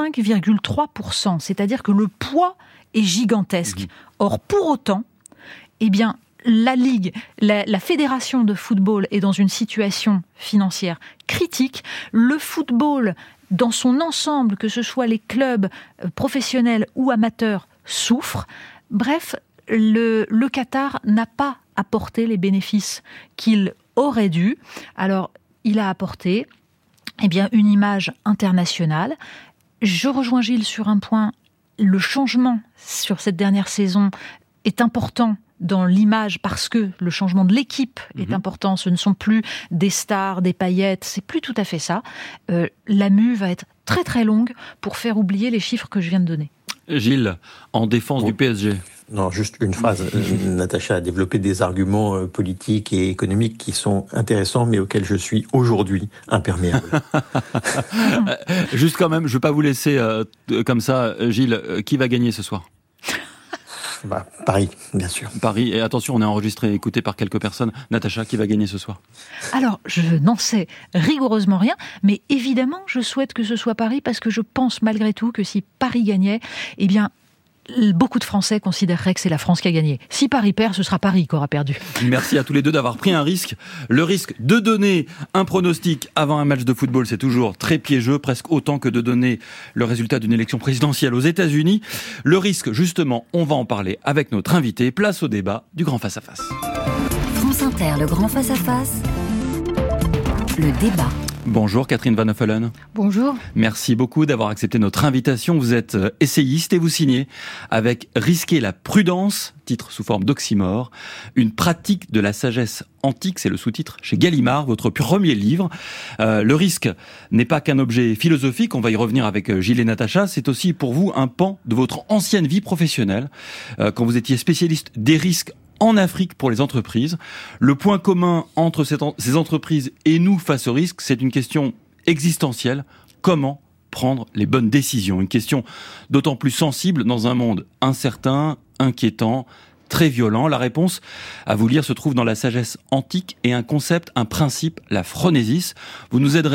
35,3%, c'est-à-dire que le poids est gigantesque. Or, pour autant, la Ligue, la fédération de football est dans une situation financière critique. Le football, dans son ensemble, que ce soit les clubs professionnels ou amateurs, souffre. Bref, le Qatar n'a pas apporté les bénéfices qu'il aurait dû. Alors, il a apporté une image internationale. Je rejoins Gilles sur un point. Le changement sur cette dernière saison est important dans l'image parce que le changement de l'équipe est important. Ce ne sont plus des stars, des paillettes, c'est plus tout à fait ça. La mue va être très très longue pour faire oublier les chiffres que je viens de donner. Gilles, en défense du PSG. Non, juste une phrase. Natacha a développé des arguments politiques et économiques qui sont intéressants, mais auxquels je suis aujourd'hui imperméable. Juste quand même, je ne veux pas vous laisser comme ça. Gilles, qui va gagner ce soir ? Paris, bien sûr. Paris, et attention, on est enregistré et écouté par quelques personnes. Natacha, qui va gagner ce soir ? Alors, je n'en sais rigoureusement rien, mais évidemment, je souhaite que ce soit Paris, parce que je pense malgré tout que si Paris gagnait, beaucoup de Français considéreraient que c'est la France qui a gagné. Si Paris perd, ce sera Paris qui aura perdu. Merci à tous les deux d'avoir pris un risque. Le risque de donner un pronostic avant un match de football, c'est toujours très piégeux, presque autant que de donner le résultat d'une élection présidentielle aux États-Unis. Le risque, justement, on va en parler avec notre invité. Place au débat du Grand Face-à-Face. France Inter, le Grand Face-à-Face, le débat. Bonjour Catherine Van Huffelen. Bonjour. Merci beaucoup d'avoir accepté notre invitation. Vous êtes essayiste et vous signez avec Risquer la prudence, titre sous forme d'oxymore, une pratique de la sagesse antique, c'est le sous-titre chez Gallimard, votre premier livre. Le risque n'est pas qu'un objet philosophique, on va y revenir avec Gilles et Natacha, c'est aussi pour vous un pan de votre ancienne vie professionnelle, quand vous étiez spécialiste des risques en Afrique pour les entreprises. Le point commun entre ces entreprises et nous face au risque, c'est une question existentielle. Comment prendre les bonnes décisions ? Une question d'autant plus sensible dans un monde incertain, inquiétant, très violent. La réponse, à vous lire, se trouve dans la sagesse antique et un concept, un principe, la phronésis. Vous nous aiderez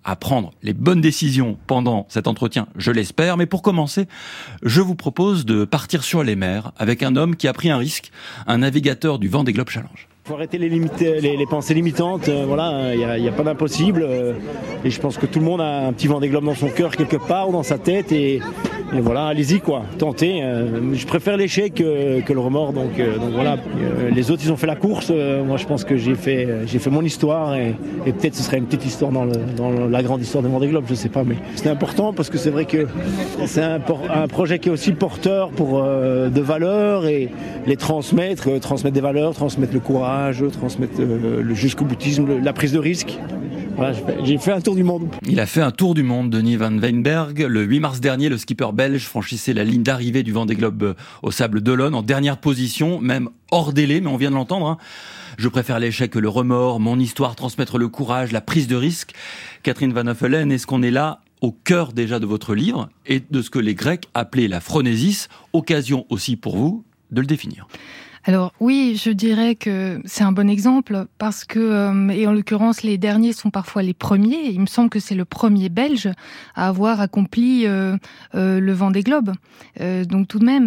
à prendre les bonnes décisions pendant cet entretien, je l'espère. Mais pour commencer, je vous propose de partir sur les mers avec un homme qui a pris un risque, un navigateur du Vendée Globe Challenge. Il faut arrêter les pensées limitantes, voilà, il n'y a pas d'impossible. Et je pense que tout le monde a un petit Vendée Globe dans son cœur quelque part ou dans sa tête. Et voilà, allez-y quoi, tentez. Je préfère l'échec que le remords, donc voilà. Les autres ils ont fait la course, moi je pense que j'ai fait mon histoire et peut-être ce serait une petite histoire dans la grande histoire de Vendée Globe, je sais pas, mais c'est important parce que c'est vrai que c'est un projet qui est aussi porteur de valeurs et les transmettre des valeurs, transmettre le courage, transmettre le jusqu'au boutisme, la prise de risque. Voilà, j'ai fait un tour du monde. Il a fait un tour du monde, Denis Van Weinberg. Le 8 mars dernier, le skipper belge franchissait la ligne d'arrivée du Vendée Globe au Sable d'Olonne en dernière position, même hors délai, mais on vient de l'entendre. Hein. Je préfère l'échec que le remords, mon histoire, transmettre le courage, la prise de risque. Catherine Van Huffelen, est-ce qu'on est là au cœur déjà de votre livre et de ce que les Grecs appelaient la phronésis, occasion aussi pour vous de le définir? Alors oui, je dirais que c'est un bon exemple parce que, et en l'occurrence, les derniers sont parfois les premiers. Il me semble que c'est le premier Belge à avoir accompli le Vendée Globe. Donc tout de même.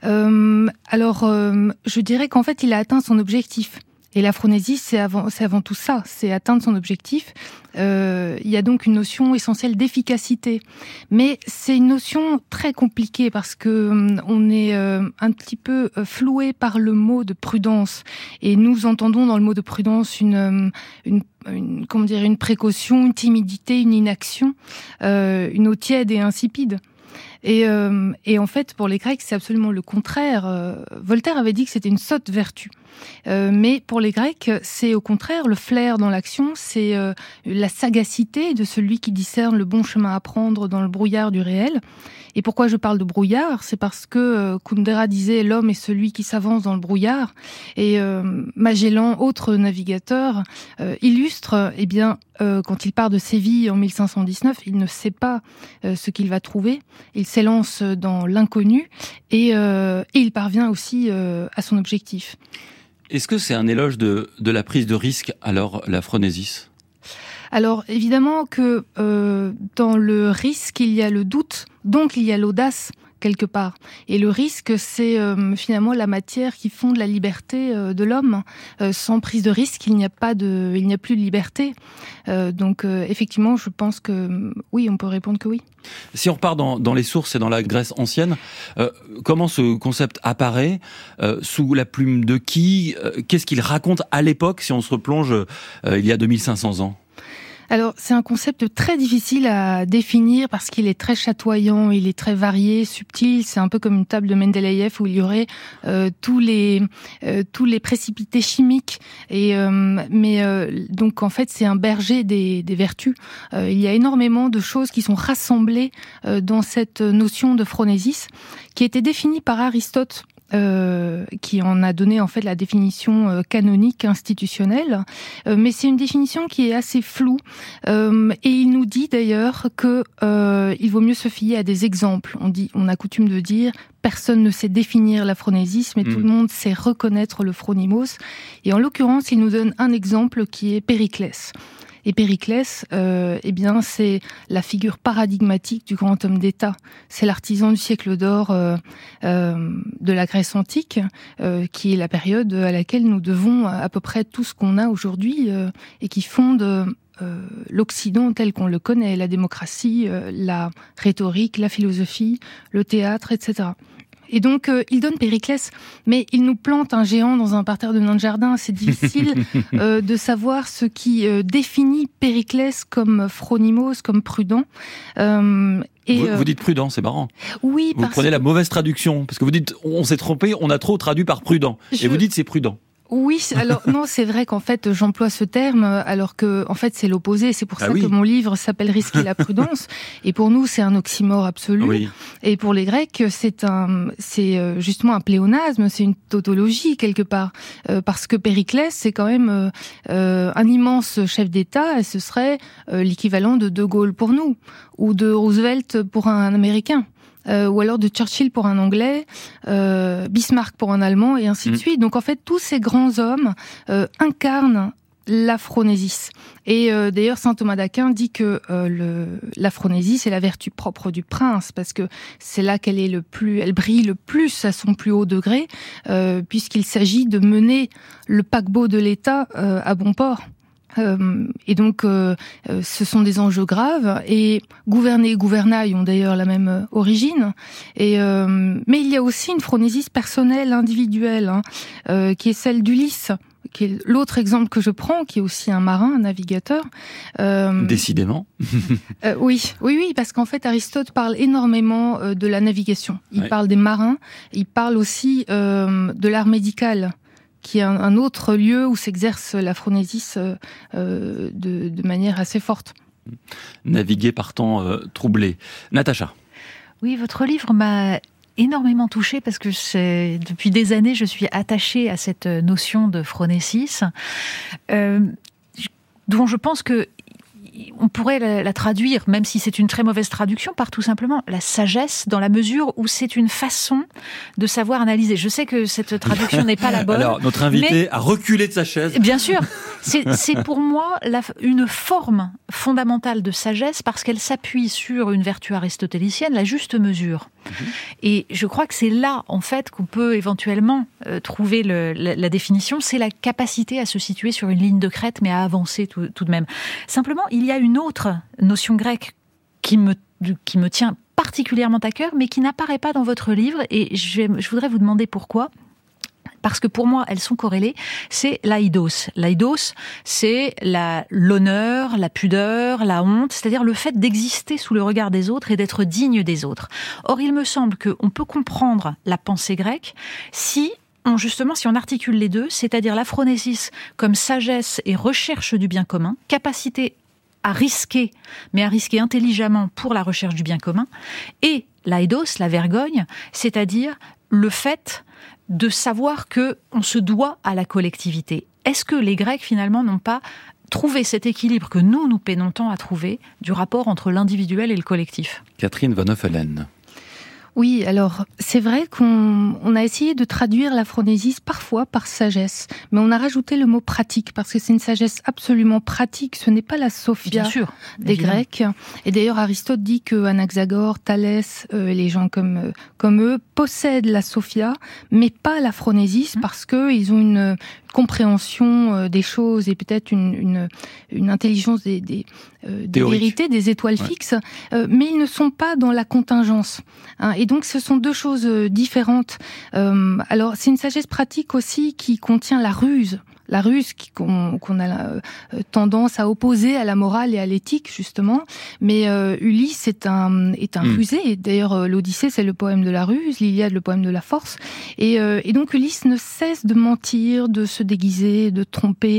Je dirais qu'en fait, il a atteint son objectif. Et la phronésis, c'est avant tout ça, c'est atteindre son objectif. Il y a donc une notion essentielle d'efficacité, mais c'est une notion très compliquée parce que on est un petit peu floué par le mot de prudence, et nous entendons dans le mot de prudence une précaution, une timidité, une inaction, une eau tiède et insipide. Et en fait, pour les Grecs, c'est absolument le contraire. Voltaire avait dit que c'était une sotte vertu. Mais pour les Grecs, c'est au contraire le flair dans l'action, c'est la sagacité de celui qui discerne le bon chemin à prendre dans le brouillard du réel. Et pourquoi je parle de brouillard? C'est parce que Kundera disait « l'homme est celui qui s'avance dans le brouillard ». Et Magellan, autre navigateur, illustre, quand il part de Séville en 1519, il ne sait pas ce qu'il va trouver. Il s'élance dans l'inconnu et il parvient aussi à son objectif. Est-ce que c'est un éloge de la prise de risque, alors, la phronésis? Alors, évidemment que dans le risque, il y a le doute, donc il y a l'audace, quelque part. Et le risque, c'est finalement la matière qui fonde la liberté de l'homme. Sans prise de risque, il n'y a plus de liberté. Donc, effectivement, je pense que oui, on peut répondre que oui. Si on repart dans les sources et dans la Grèce ancienne, comment ce concept apparaît, sous la plume de qui, qu'est-ce qu'il raconte à l'époque, si on se replonge il y a 2500 ans? Alors, c'est un concept très difficile à définir parce qu'il est très chatoyant, il est très varié, subtil. C'est un peu comme une table de Mendeleïev où il y aurait tous les précipités chimiques. Donc, en fait, c'est un berger des vertus. Il y a énormément de choses qui sont rassemblées dans cette notion de phronésis qui était définie par Aristote. Qui en a donné en fait la définition canonique institutionnelle, mais c'est une définition qui est assez floue et il nous dit d'ailleurs que il vaut mieux se fier à des exemples. On a coutume de dire personne ne sait définir la phronésis, mais tout le monde sait reconnaître le phronimos. Et en l'occurrence, il nous donne un exemple qui est Périclès. Et Périclès, c'est la figure paradigmatique du grand homme d'État. C'est l'artisan du siècle d'or de la Grèce antique, qui est la période à laquelle nous devons à peu près tout ce qu'on a aujourd'hui et qui fonde l'Occident tel qu'on le connaît, la démocratie, la rhétorique, la philosophie, le théâtre, etc. Et donc, il donne Périclès, mais il nous plante un géant dans un parterre de nains de jardin. C'est difficile de savoir ce qui définit Périclès comme phronimos, comme prudent. Vous dites prudent, c'est marrant. Oui, vous prenez la mauvaise traduction, parce que vous dites on s'est trompé, on a trop traduit par prudent. Et vous dites c'est prudent. Oui, alors non, c'est vrai qu'en fait j'emploie ce terme alors que en fait c'est l'opposé. C'est pour ça que mon livre s'appelle Risque et la prudence. Et pour nous c'est un oxymore absolu. Oui. Et pour les Grecs c'est justement un pléonasme, c'est une tautologie quelque part parce que Périclès c'est quand même un immense chef d'État et ce serait l'équivalent de De Gaulle pour nous ou de Roosevelt pour un Américain. Ou alors de Churchill pour un Anglais, Bismarck pour un Allemand, et ainsi de suite. Donc en fait, tous ces grands hommes incarnent la phronésis. Et d'ailleurs, saint Thomas d'Aquin dit que la phronésis est la vertu propre du prince, parce que c'est là elle brille le plus à son plus haut degré, puisqu'il s'agit de mener le paquebot de l'État à bon port. Et donc, ce sont des enjeux graves. Et gouverner et gouvernail ont d'ailleurs la même origine. Mais il y a aussi une phronésis personnelle, individuelle, qui est celle d'Ulysse, qui est l'autre exemple que je prends, qui est aussi un marin, un navigateur. Décidément. Oui, parce qu'en fait, Aristote parle énormément de la navigation. Il parle des marins, il parle aussi de l'art médical, qui est un autre lieu où s'exerce la phronésis de manière assez forte. Naviguer par temps troublé. Natacha. Oui, votre livre m'a énormément touchée parce que depuis des années, je suis attachée à cette notion de phronésis, dont je pense que on pourrait la traduire, même si c'est une très mauvaise traduction, par tout simplement la sagesse, dans la mesure où c'est une façon de savoir analyser. Je sais que cette traduction n'est pas la bonne. Alors, notre invité a reculé de sa chaise. Bien sûr, c'est pour moi une forme fondamentale de sagesse, parce qu'elle s'appuie sur une vertu aristotélicienne, la juste mesure. Et je crois que c'est là, en fait, qu'on peut éventuellement trouver la définition. C'est la capacité à se situer sur une ligne de crête, mais à avancer tout de même. Simplement, il y a une autre notion grecque qui me tient particulièrement à cœur, mais qui n'apparaît pas dans votre livre, et je voudrais vous demander pourquoi. Parce que pour moi, elles sont corrélées, c'est l'aidos. L'aidos, c'est l'honneur, la pudeur, la honte, c'est-à-dire le fait d'exister sous le regard des autres et d'être digne des autres. Or, il me semble qu'on peut comprendre la pensée grecque si on articule les deux, c'est-à-dire la phronésis comme sagesse et recherche du bien commun, capacité à risquer, mais à risquer intelligemment pour la recherche du bien commun, et l'aidos, la vergogne, c'est-à-dire le fait de savoir que on se doit à la collectivité. Est-ce que les Grecs, finalement, n'ont pas trouvé cet équilibre que nous peinons tant à trouver du rapport entre l'individuel et le collectif ? Catherine Van Hoeffelen. Oui, alors c'est vrai qu'on a essayé de traduire la phronésis parfois par sagesse, mais on a rajouté le mot pratique, parce que c'est une sagesse absolument pratique, ce n'est pas la sophia des Grecs. Et d'ailleurs Aristote dit que Anaxagore, Thalès, les gens comme eux possèdent la sophia, mais pas la phronésis, parce qu'ils ont une compréhension des choses et peut-être une intelligence des vérités, des étoiles fixes, mais ils ne sont pas dans la contingence. Et donc ce sont deux choses différentes. Alors c'est une sagesse pratique aussi qui contient la ruse qu'on a tendance à opposer à la morale et à l'éthique, justement. Mais Ulysse est un rusé. Et d'ailleurs, l'Odyssée, c'est le poème de la ruse, l'Iliade, le poème de la force. Et donc Ulysse ne cesse de mentir, de se déguiser, de tromper,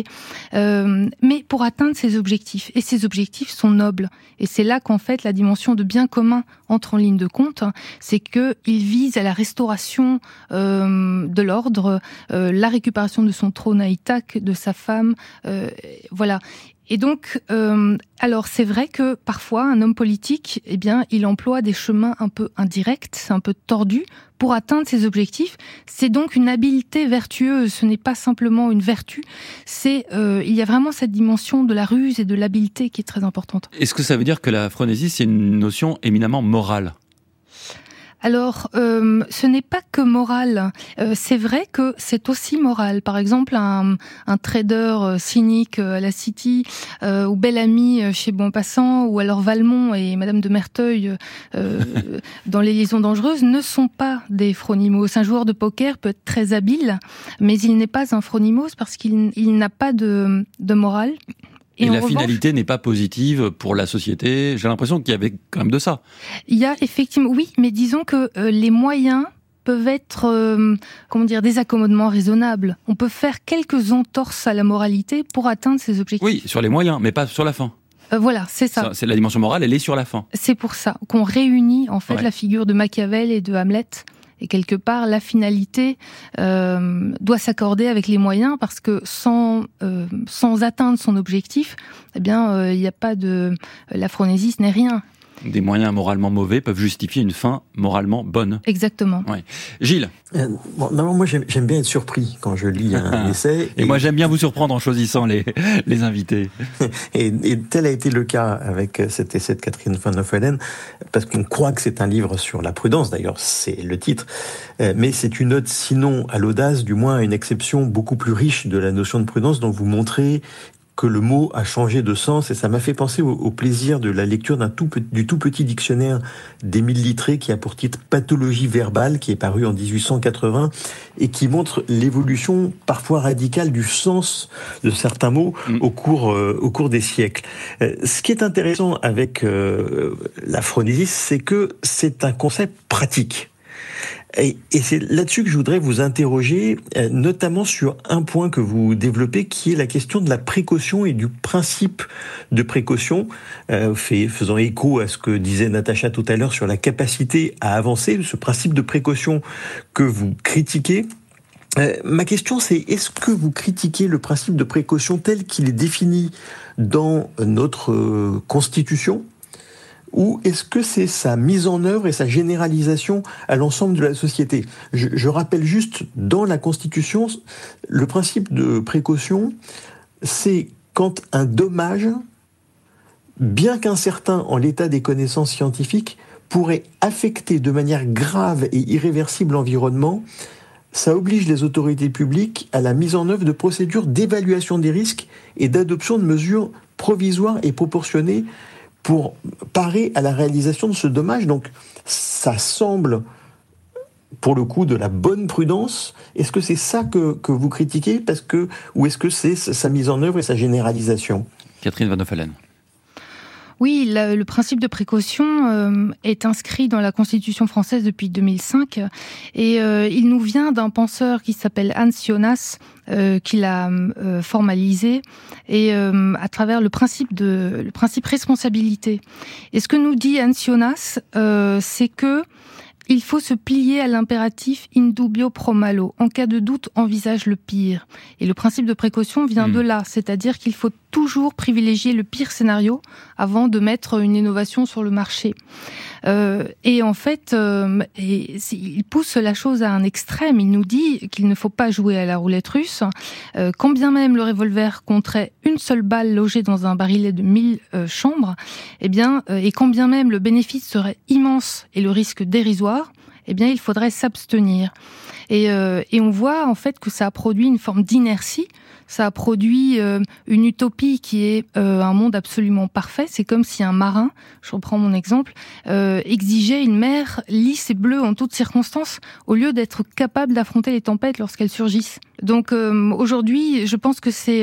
mais pour atteindre ses objectifs. Et ses objectifs sont nobles. Et c'est là qu'en fait, la dimension de bien commun entre en ligne de compte. C'est qu'il vise à la restauration de l'ordre, la récupération de son trône à Ithaque, de sa femme, voilà. Et donc, alors c'est vrai que parfois un homme politique, il emploie des chemins un peu indirects, un peu tordus pour atteindre ses objectifs. C'est donc une habileté vertueuse. Ce n'est pas simplement une vertu. Il y a vraiment cette dimension de la ruse et de l'habileté qui est très importante. Est-ce que ça veut dire que la phronésis, c'est une notion éminemment morale ? Alors, ce n'est pas que moral. C'est vrai que c'est aussi moral. Par exemple, un trader cynique à la City, ou Bellamy chez Bonpassant, ou alors Valmont et Madame de Merteuil dans Les Liaisons dangereuses, ne sont pas des phronimos. Un joueur de poker peut être très habile, mais il n'est pas un phronimos parce qu'il n'a pas de morale. Et la finalité n'est pas positive pour la société. J'ai l'impression qu'il y avait quand même de ça. Il y a effectivement, oui, mais disons que les moyens peuvent être, des accommodements raisonnables. On peut faire quelques entorses à la moralité pour atteindre ses objectifs. Oui, sur les moyens, mais pas sur la fin. Voilà, c'est ça. C'est la dimension morale, elle est sur la fin. C'est pour ça qu'on réunit en fait la figure de Machiavel et de Hamlet. Et quelque part, la finalité doit s'accorder avec les moyens, parce que sans atteindre son objectif, il n'y a pas la phronésis n'est rien. Des moyens moralement mauvais peuvent justifier une fin moralement bonne. Exactement. Ouais. Gilles. Moi, j'aime bien être surpris quand je lis un essai. Et moi, j'aime bien vous surprendre en choisissant les invités. Et tel a été le cas avec cet essai de Catherine Van Hoffelen, parce qu'on croit que c'est un livre sur la prudence, d'ailleurs c'est le titre, mais c'est une ode sinon à l'audace, du moins à une exception beaucoup plus riche de la notion de prudence, dont vous montrez que le mot a changé de sens, et ça m'a fait penser au plaisir de la lecture du tout petit dictionnaire d'Émile Littré qui a pour titre Pathologie verbale, qui est paru en 1880 et qui montre l'évolution parfois radicale du sens de certains mots au cours des siècles. Ce qui est intéressant avec la phronésis, c'est que c'est un concept pratique. Et c'est là-dessus que je voudrais vous interroger, notamment sur un point que vous développez, qui est la question de la précaution et du principe de précaution, faisant écho à ce que disait Natacha tout à l'heure sur la capacité à avancer, ce principe de précaution que vous critiquez. Ma question, c'est est-ce que vous critiquez le principe de précaution tel qu'il est défini dans notre Constitution ? Ou est-ce que c'est sa mise en œuvre et sa généralisation à l'ensemble de la société ? Je rappelle juste, dans la Constitution, le principe de précaution, c'est quand un dommage, bien qu'incertain en l'état des connaissances scientifiques, pourrait affecter de manière grave et irréversible l'environnement, ça oblige les autorités publiques à la mise en œuvre de procédures d'évaluation des risques et d'adoption de mesures provisoires et proportionnées pour parer à la réalisation de ce dommage. Donc, ça semble, pour le coup, de la bonne prudence. Est-ce que c'est ça que vous critiquez ou est-ce que c'est sa mise en œuvre et sa généralisation ? Catherine Van Hoffelen. Oui, le principe de précaution est inscrit dans la Constitution française depuis 2005 et il nous vient d'un penseur qui s'appelle Hans Jonas, qui l'a formalisé et à travers le principe responsabilité. Et ce que nous dit Hans Jonas, c'est que il faut se plier à l'impératif in dubio pro malo. En cas de doute, envisage le pire. Et le principe de précaution vient de là, c'est-à-dire qu'il faut toujours privilégier le pire scénario avant de mettre une innovation sur le marché. Et en fait, il pousse la chose à un extrême. Il nous dit qu'il ne faut pas jouer à la roulette russe. Quand bien même le revolver compterait une seule balle logée dans un barillet de 1000 chambres, et quand bien même le bénéfice serait immense et le risque dérisoire, il faudrait s'abstenir. Et on voit en fait que ça a produit une forme d'inertie. Ça a produit une utopie qui est un monde absolument parfait. C'est comme si un marin, je reprends mon exemple, exigeait une mer lisse et bleue en toutes circonstances, au lieu d'être capable d'affronter les tempêtes lorsqu'elles surgissent. Donc aujourd'hui, je pense que c'est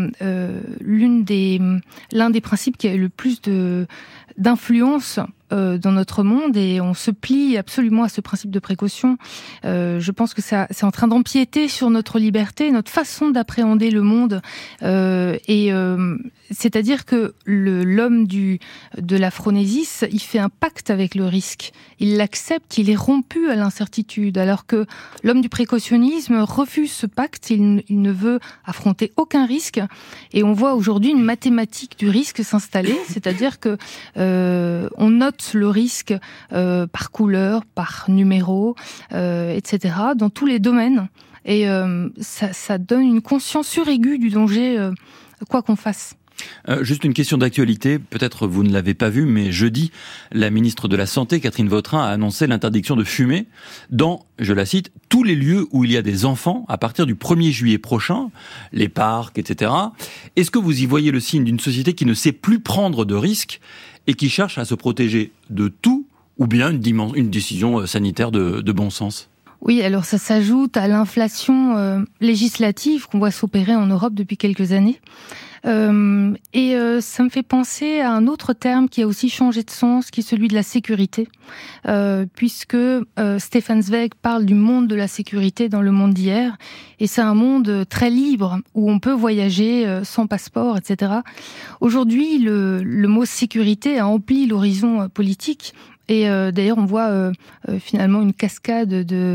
l'un des principes qui a eu le plus d'influence dans notre monde, et on se plie absolument à ce principe de précaution. Je pense que c'est en train d'empiéter sur notre liberté, notre façon d'appréhender le monde. C'est-à-dire que l'homme de la phronésis, il fait un pacte avec le risque. Il l'accepte, il est rompu à l'incertitude, alors que l'homme du précautionnisme refuse ce pacte, il ne veut affronter aucun risque. Et on voit aujourd'hui une mathématique du risque s'installer, c'est-à-dire que on note le risque par couleur, par numéro, etc., dans tous les domaines. Et ça donne une conscience suraiguë du danger, quoi qu'on fasse. Juste une question d'actualité, peut-être vous ne l'avez pas vu, mais jeudi, la ministre de la Santé, Catherine Vautrin, a annoncé l'interdiction de fumer dans, je la cite, tous les lieux où il y a des enfants à partir du 1er juillet prochain, les parcs, etc. Est-ce que vous y voyez le signe d'une société qui ne sait plus prendre de risques et qui cherche à se protéger de tout, ou bien une décision sanitaire de bon sens ? Oui, alors ça s'ajoute à l'inflation législative qu'on voit s'opérer en Europe depuis quelques années. Ça me fait penser à un autre terme qui a aussi changé de sens, qui est celui de la sécurité, puisque Stefan Zweig parle du monde de la sécurité dans le monde d'hier, et c'est un monde très libre, où on peut voyager sans passeport, etc. Aujourd'hui, le mot sécurité a empli l'horizon politique. Et d'ailleurs, on voit finalement une cascade de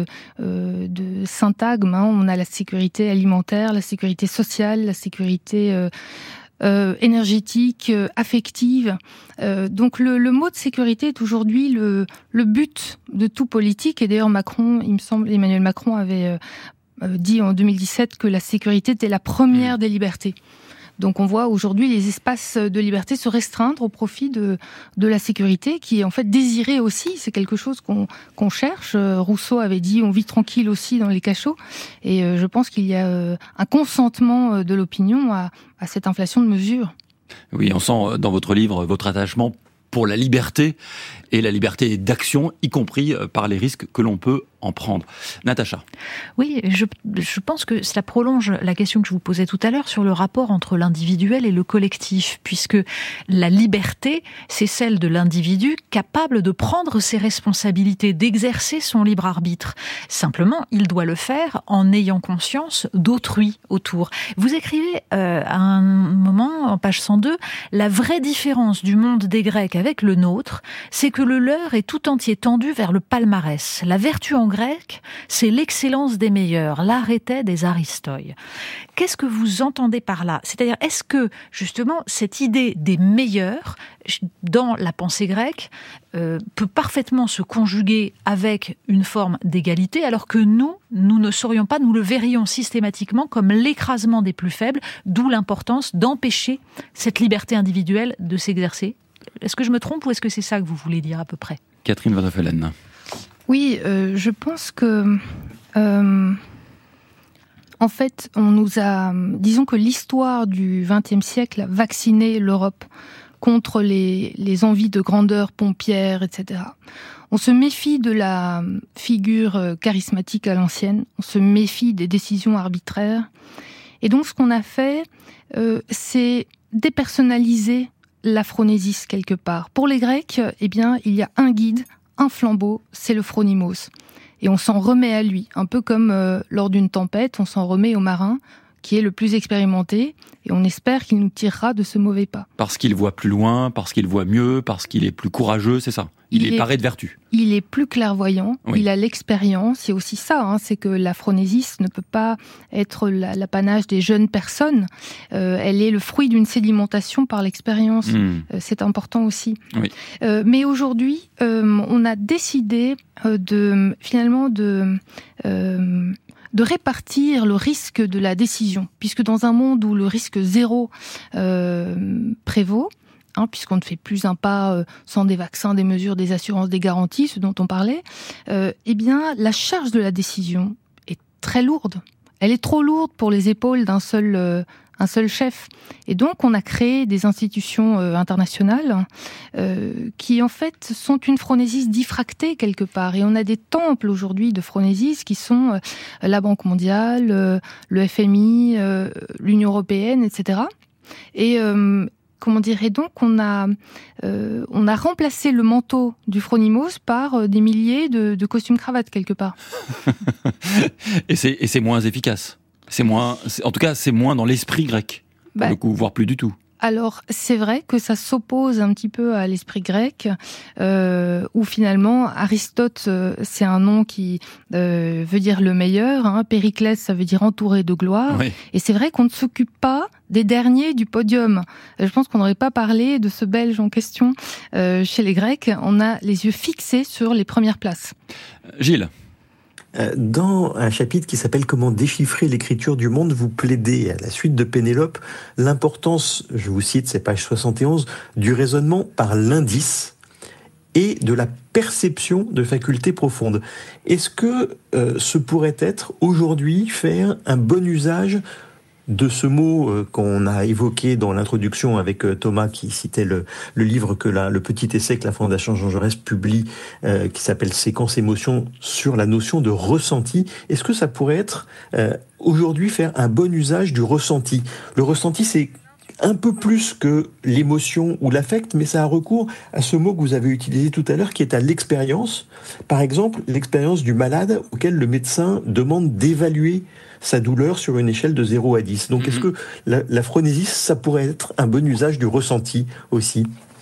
syntagmes. On a la sécurité alimentaire, la sécurité sociale, la sécurité énergétique, affective. Donc le mot de sécurité est aujourd'hui le but de tout politique. Et d'ailleurs Macron, il me semble, Emmanuel Macron avait dit en 2017 que la sécurité était la première des libertés. Donc on voit aujourd'hui les espaces de liberté se restreindre au profit de la sécurité, qui est en fait désirée aussi. C'est quelque chose qu'on cherche. Rousseau avait dit on vit tranquille aussi dans les cachots. Et je pense qu'il y a un consentement de l'opinion à cette inflation de mesures. Oui, on sent dans votre livre votre attachement pour la liberté et la liberté d'action, y compris par les risques que l'on peut en prendre. Natacha. Oui, je pense que cela prolonge la question que je vous posais tout à l'heure sur le rapport entre l'individuel et le collectif, puisque la liberté, c'est celle de l'individu capable de prendre ses responsabilités, d'exercer son libre arbitre. Simplement, il doit le faire en ayant conscience d'autrui autour. Vous écrivez à un moment, en page 102, la vraie différence du monde des Grecs avec le nôtre, c'est que le leur est tout entier tendu vers le palmarès. La vertu en grec, c'est l'excellence des meilleurs, l'arrêté des aristoi. Qu'est-ce que vous entendez par là ? C'est-à-dire, est-ce que, justement, cette idée des meilleurs, dans la pensée grecque, peut parfaitement se conjuguer avec une forme d'égalité, alors que nous ne saurions pas, nous le verrions systématiquement comme l'écrasement des plus faibles, d'où l'importance d'empêcher cette liberté individuelle de s'exercer ? Est-ce que je me trompe ou est-ce que c'est ça que vous voulez dire à peu près ? Catherine Van-Offelen. Oui, je pense que, en fait, on nous a, disons que l'histoire du XXe siècle a vacciné l'Europe contre les envies de grandeur pompière, etc. On se méfie de la figure charismatique à l'ancienne, on se méfie des décisions arbitraires. Et donc, ce qu'on a fait, c'est dépersonnaliser la phronésis quelque part. Pour les Grecs, eh bien, il y a un guide, un flambeau, c'est le phronimos. Et on s'en remet à lui, un peu comme lors d'une tempête, on s'en remet au marin, qui est le plus expérimenté, et on espère qu'il nous tirera de ce mauvais pas. Parce qu'il voit plus loin, parce qu'il voit mieux, parce qu'il est plus courageux, c'est ça ? Il est paré de vertu. Il est plus clairvoyant, oui. Il a l'expérience. C'est aussi ça, c'est que la phronésis ne peut pas être l'apanage des jeunes personnes. Elle est le fruit d'une sédimentation par l'expérience. C'est important aussi. Oui. Mais aujourd'hui, on a décidé de répartir le risque de la décision, puisque dans un monde où le risque zéro prévaut, puisqu'on ne fait plus un pas sans des vaccins, des mesures, des assurances, des garanties, ce dont on parlait, eh bien, la charge de la décision est très lourde. Elle est trop lourde pour les épaules d'un seul chef. Et donc, on a créé des institutions internationales qui, en fait, sont une phronésis diffractée quelque part. Et on a des temples aujourd'hui de phronésis qui sont la Banque mondiale, le FMI, l'Union européenne, etc. Et et donc on a remplacé le manteau du phronimos par des milliers de costumes cravates quelque part. Et c'est moins efficace. En tout cas, c'est moins dans l'esprit grec, pour le coup, voire plus du tout. Alors, c'est vrai que ça s'oppose un petit peu à l'esprit grec, où finalement, Aristote, c'est un nom qui veut dire le meilleur, Périclès, ça veut dire entouré de gloire, oui. Et c'est vrai qu'on ne s'occupe pas des derniers du podium. Je pense qu'on n'aurait pas parlé de ce Belge en question chez les Grecs. On a les yeux fixés sur les premières places. Gilles. Dans un chapitre qui s'appelle « Comment déchiffrer l'écriture du monde », vous plaidez, à la suite de Pénélope, l'importance, je vous cite, c'est page 71, du raisonnement par l'indice et de la perception de facultés profondes. Est-ce que ce pourrait être, aujourd'hui, faire un bon usage de ce mot qu'on a évoqué dans l'introduction avec Thomas, qui citait le livre le petit essai que la Fondation Jean Jaurès publie, qui s'appelle « Séquence émotion » sur la notion de ressenti. Est-ce que ça pourrait être, aujourd'hui, faire un bon usage du ressenti ? Le ressenti, c'est un peu plus que l'émotion ou l'affect, mais ça a recours à ce mot que vous avez utilisé tout à l'heure, qui est à l'expérience. Par exemple, l'expérience du malade auquel le médecin demande d'évaluer sa douleur sur une échelle de 0 à 10. Donc, est-ce que la phronésis, ça pourrait être un bon usage du ressenti aussi ?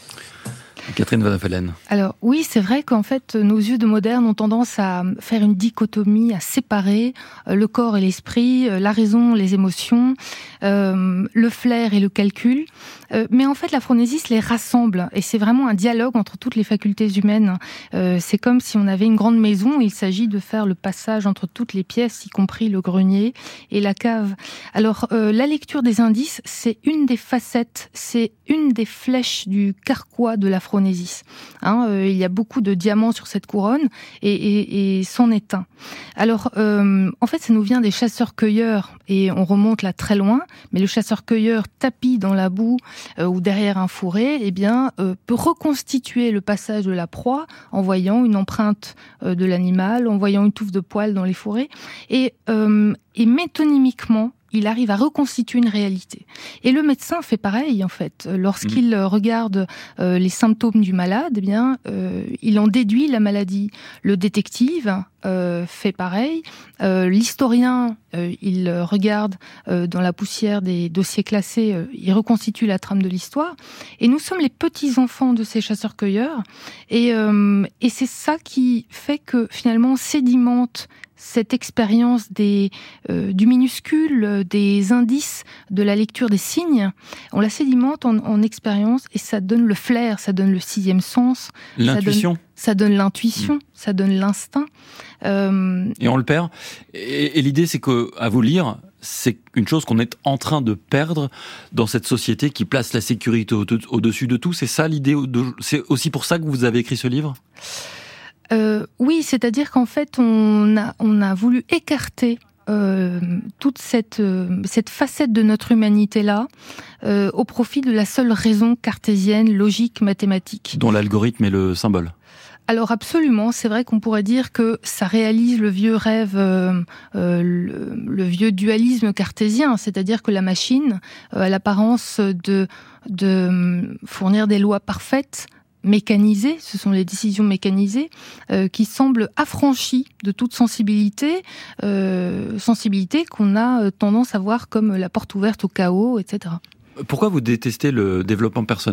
Catherine Van Offelen. Alors oui, c'est vrai qu'en fait, nos yeux de modernes ont tendance à faire une dichotomie, à séparer le corps et l'esprit, la raison, les émotions, le flair et le calcul. Mais en fait, la phronésis les rassemble et c'est vraiment un dialogue entre toutes les facultés humaines. C'est comme si on avait une grande maison, il s'agit de faire le passage entre toutes les pièces, y compris le grenier et la cave. Alors, la lecture des indices, c'est une des facettes, c'est une des flèches du carquois de la phronésis. Il y a beaucoup de diamants sur cette couronne et c'en est un. Alors, en fait, ça nous vient des chasseurs-cueilleurs et on remonte là très loin, mais le chasseur-cueilleur tapi dans la boue ou derrière un fourré, peut reconstituer le passage de la proie en voyant une empreinte de l'animal, en voyant une touffe de poils dans les fourrés et métonymiquement, il arrive à reconstituer une réalité. Et le médecin fait pareil, en fait. Lorsqu'il regarde les symptômes du malade, il en déduit la maladie. Le détective fait pareil. L'historien, il regarde dans la poussière des dossiers classés, il reconstitue la trame de l'histoire. Et nous sommes les petits-enfants de ces chasseurs-cueilleurs. Et c'est ça qui fait que, finalement, on sédimente cette expérience du minuscule, des indices, de la lecture des signes, on la sédimente en expérience et ça donne le flair, ça donne le sixième sens. L'intuition. Ça donne l'intuition, ça donne l'instinct. Et on le perd. Et l'idée, c'est qu'à vous lire, c'est une chose qu'on est en train de perdre dans cette société qui place la sécurité au-dessus de tout. C'est ça l'idée, c'est aussi pour ça que vous avez écrit ce livre ? Oui, c'est-à-dire qu'en fait, on a voulu écarter toute cette facette de notre humanité-là au profit de la seule raison cartésienne, logique, mathématique. Dont l'algorithme est le symbole. Alors absolument, c'est vrai qu'on pourrait dire que ça réalise le vieux rêve, le vieux dualisme cartésien, c'est-à-dire que la machine a l'apparence de fournir des lois parfaites, mécanisées, ce sont les décisions mécanisées, qui semblent affranchies de toute sensibilité qu'on a tendance à voir comme la porte ouverte au chaos, etc. Pourquoi vous détestez le développement personnel ?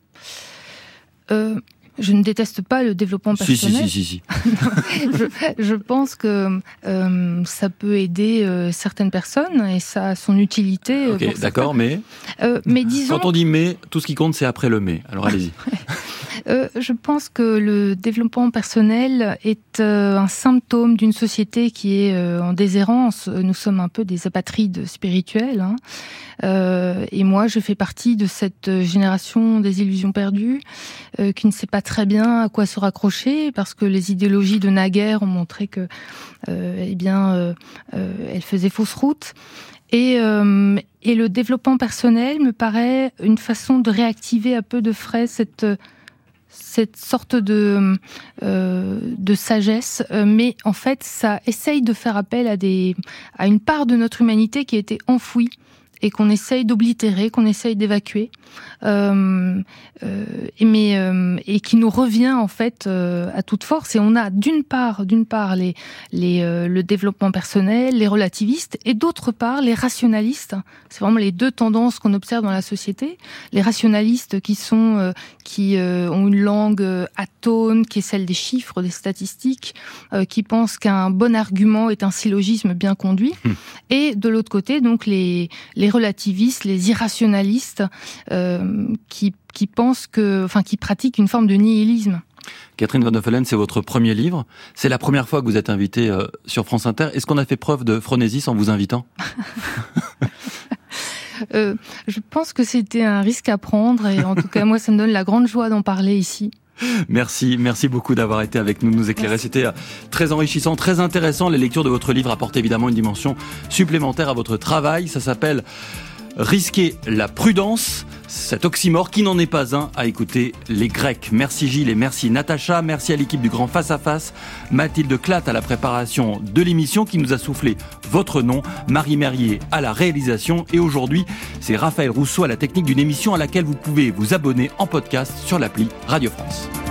Je ne déteste pas le développement personnel. Si. Je pense que ça peut aider certaines personnes et ça a son utilité. Ok, d'accord, mais disons... Quand on dit mais, tout ce qui compte, c'est après le mais. Alors allez-y. Je pense que le développement personnel est un symptôme d'une société qui est en déshérence. Nous sommes un peu des apatrides spirituels. Et moi, je fais partie de cette génération des illusions perdues qui ne sait pas très bien à quoi se raccrocher parce que les idéologies de naguère ont montré que, elles faisaient fausse route. Et le développement personnel me paraît une façon de réactiver à peu de frais cette sorte de sagesse, mais en fait, ça essaye de faire appel à une part de notre humanité qui a été enfouie et qu'on essaye d'oblitérer, qu'on essaye d'évacuer, et qui nous revient en fait à toute force. Et on a d'une part le développement personnel, les relativistes, et d'autre part les rationalistes. C'est vraiment les deux tendances qu'on observe dans la société. Les rationalistes qui ont une langue atone, qui est celle des chiffres, des statistiques, qui pensent qu'un bon argument est un syllogisme bien conduit. Et de l'autre côté, donc les relativistes, les irrationalistes, qui pratiquent une forme de nihilisme. Catherine Van Offelen, c'est votre premier livre. C'est la première fois que vous êtes invitée sur France Inter. Est-ce qu'on a fait preuve de phronésis en vous invitant ? Je pense que c'était un risque à prendre et en tout cas, moi, ça me donne la grande joie d'en parler ici. Merci beaucoup d'avoir été avec nous, de nous éclairer. C'était très enrichissant, très intéressant. Les lectures de votre livre apportent évidemment une dimension supplémentaire à votre travail. Ça s'appelle Risquer la prudence, cet oxymore qui n'en est pas un, à écouter les Grecs. Merci Gilles et merci Natacha, merci à l'équipe du Grand Face à Face, Mathilde Clatte à la préparation de l'émission qui nous a soufflé votre nom, Marie Merrier à la réalisation et aujourd'hui c'est Raphaël Rousseau à la technique d'une émission à laquelle vous pouvez vous abonner en podcast sur l'appli Radio France.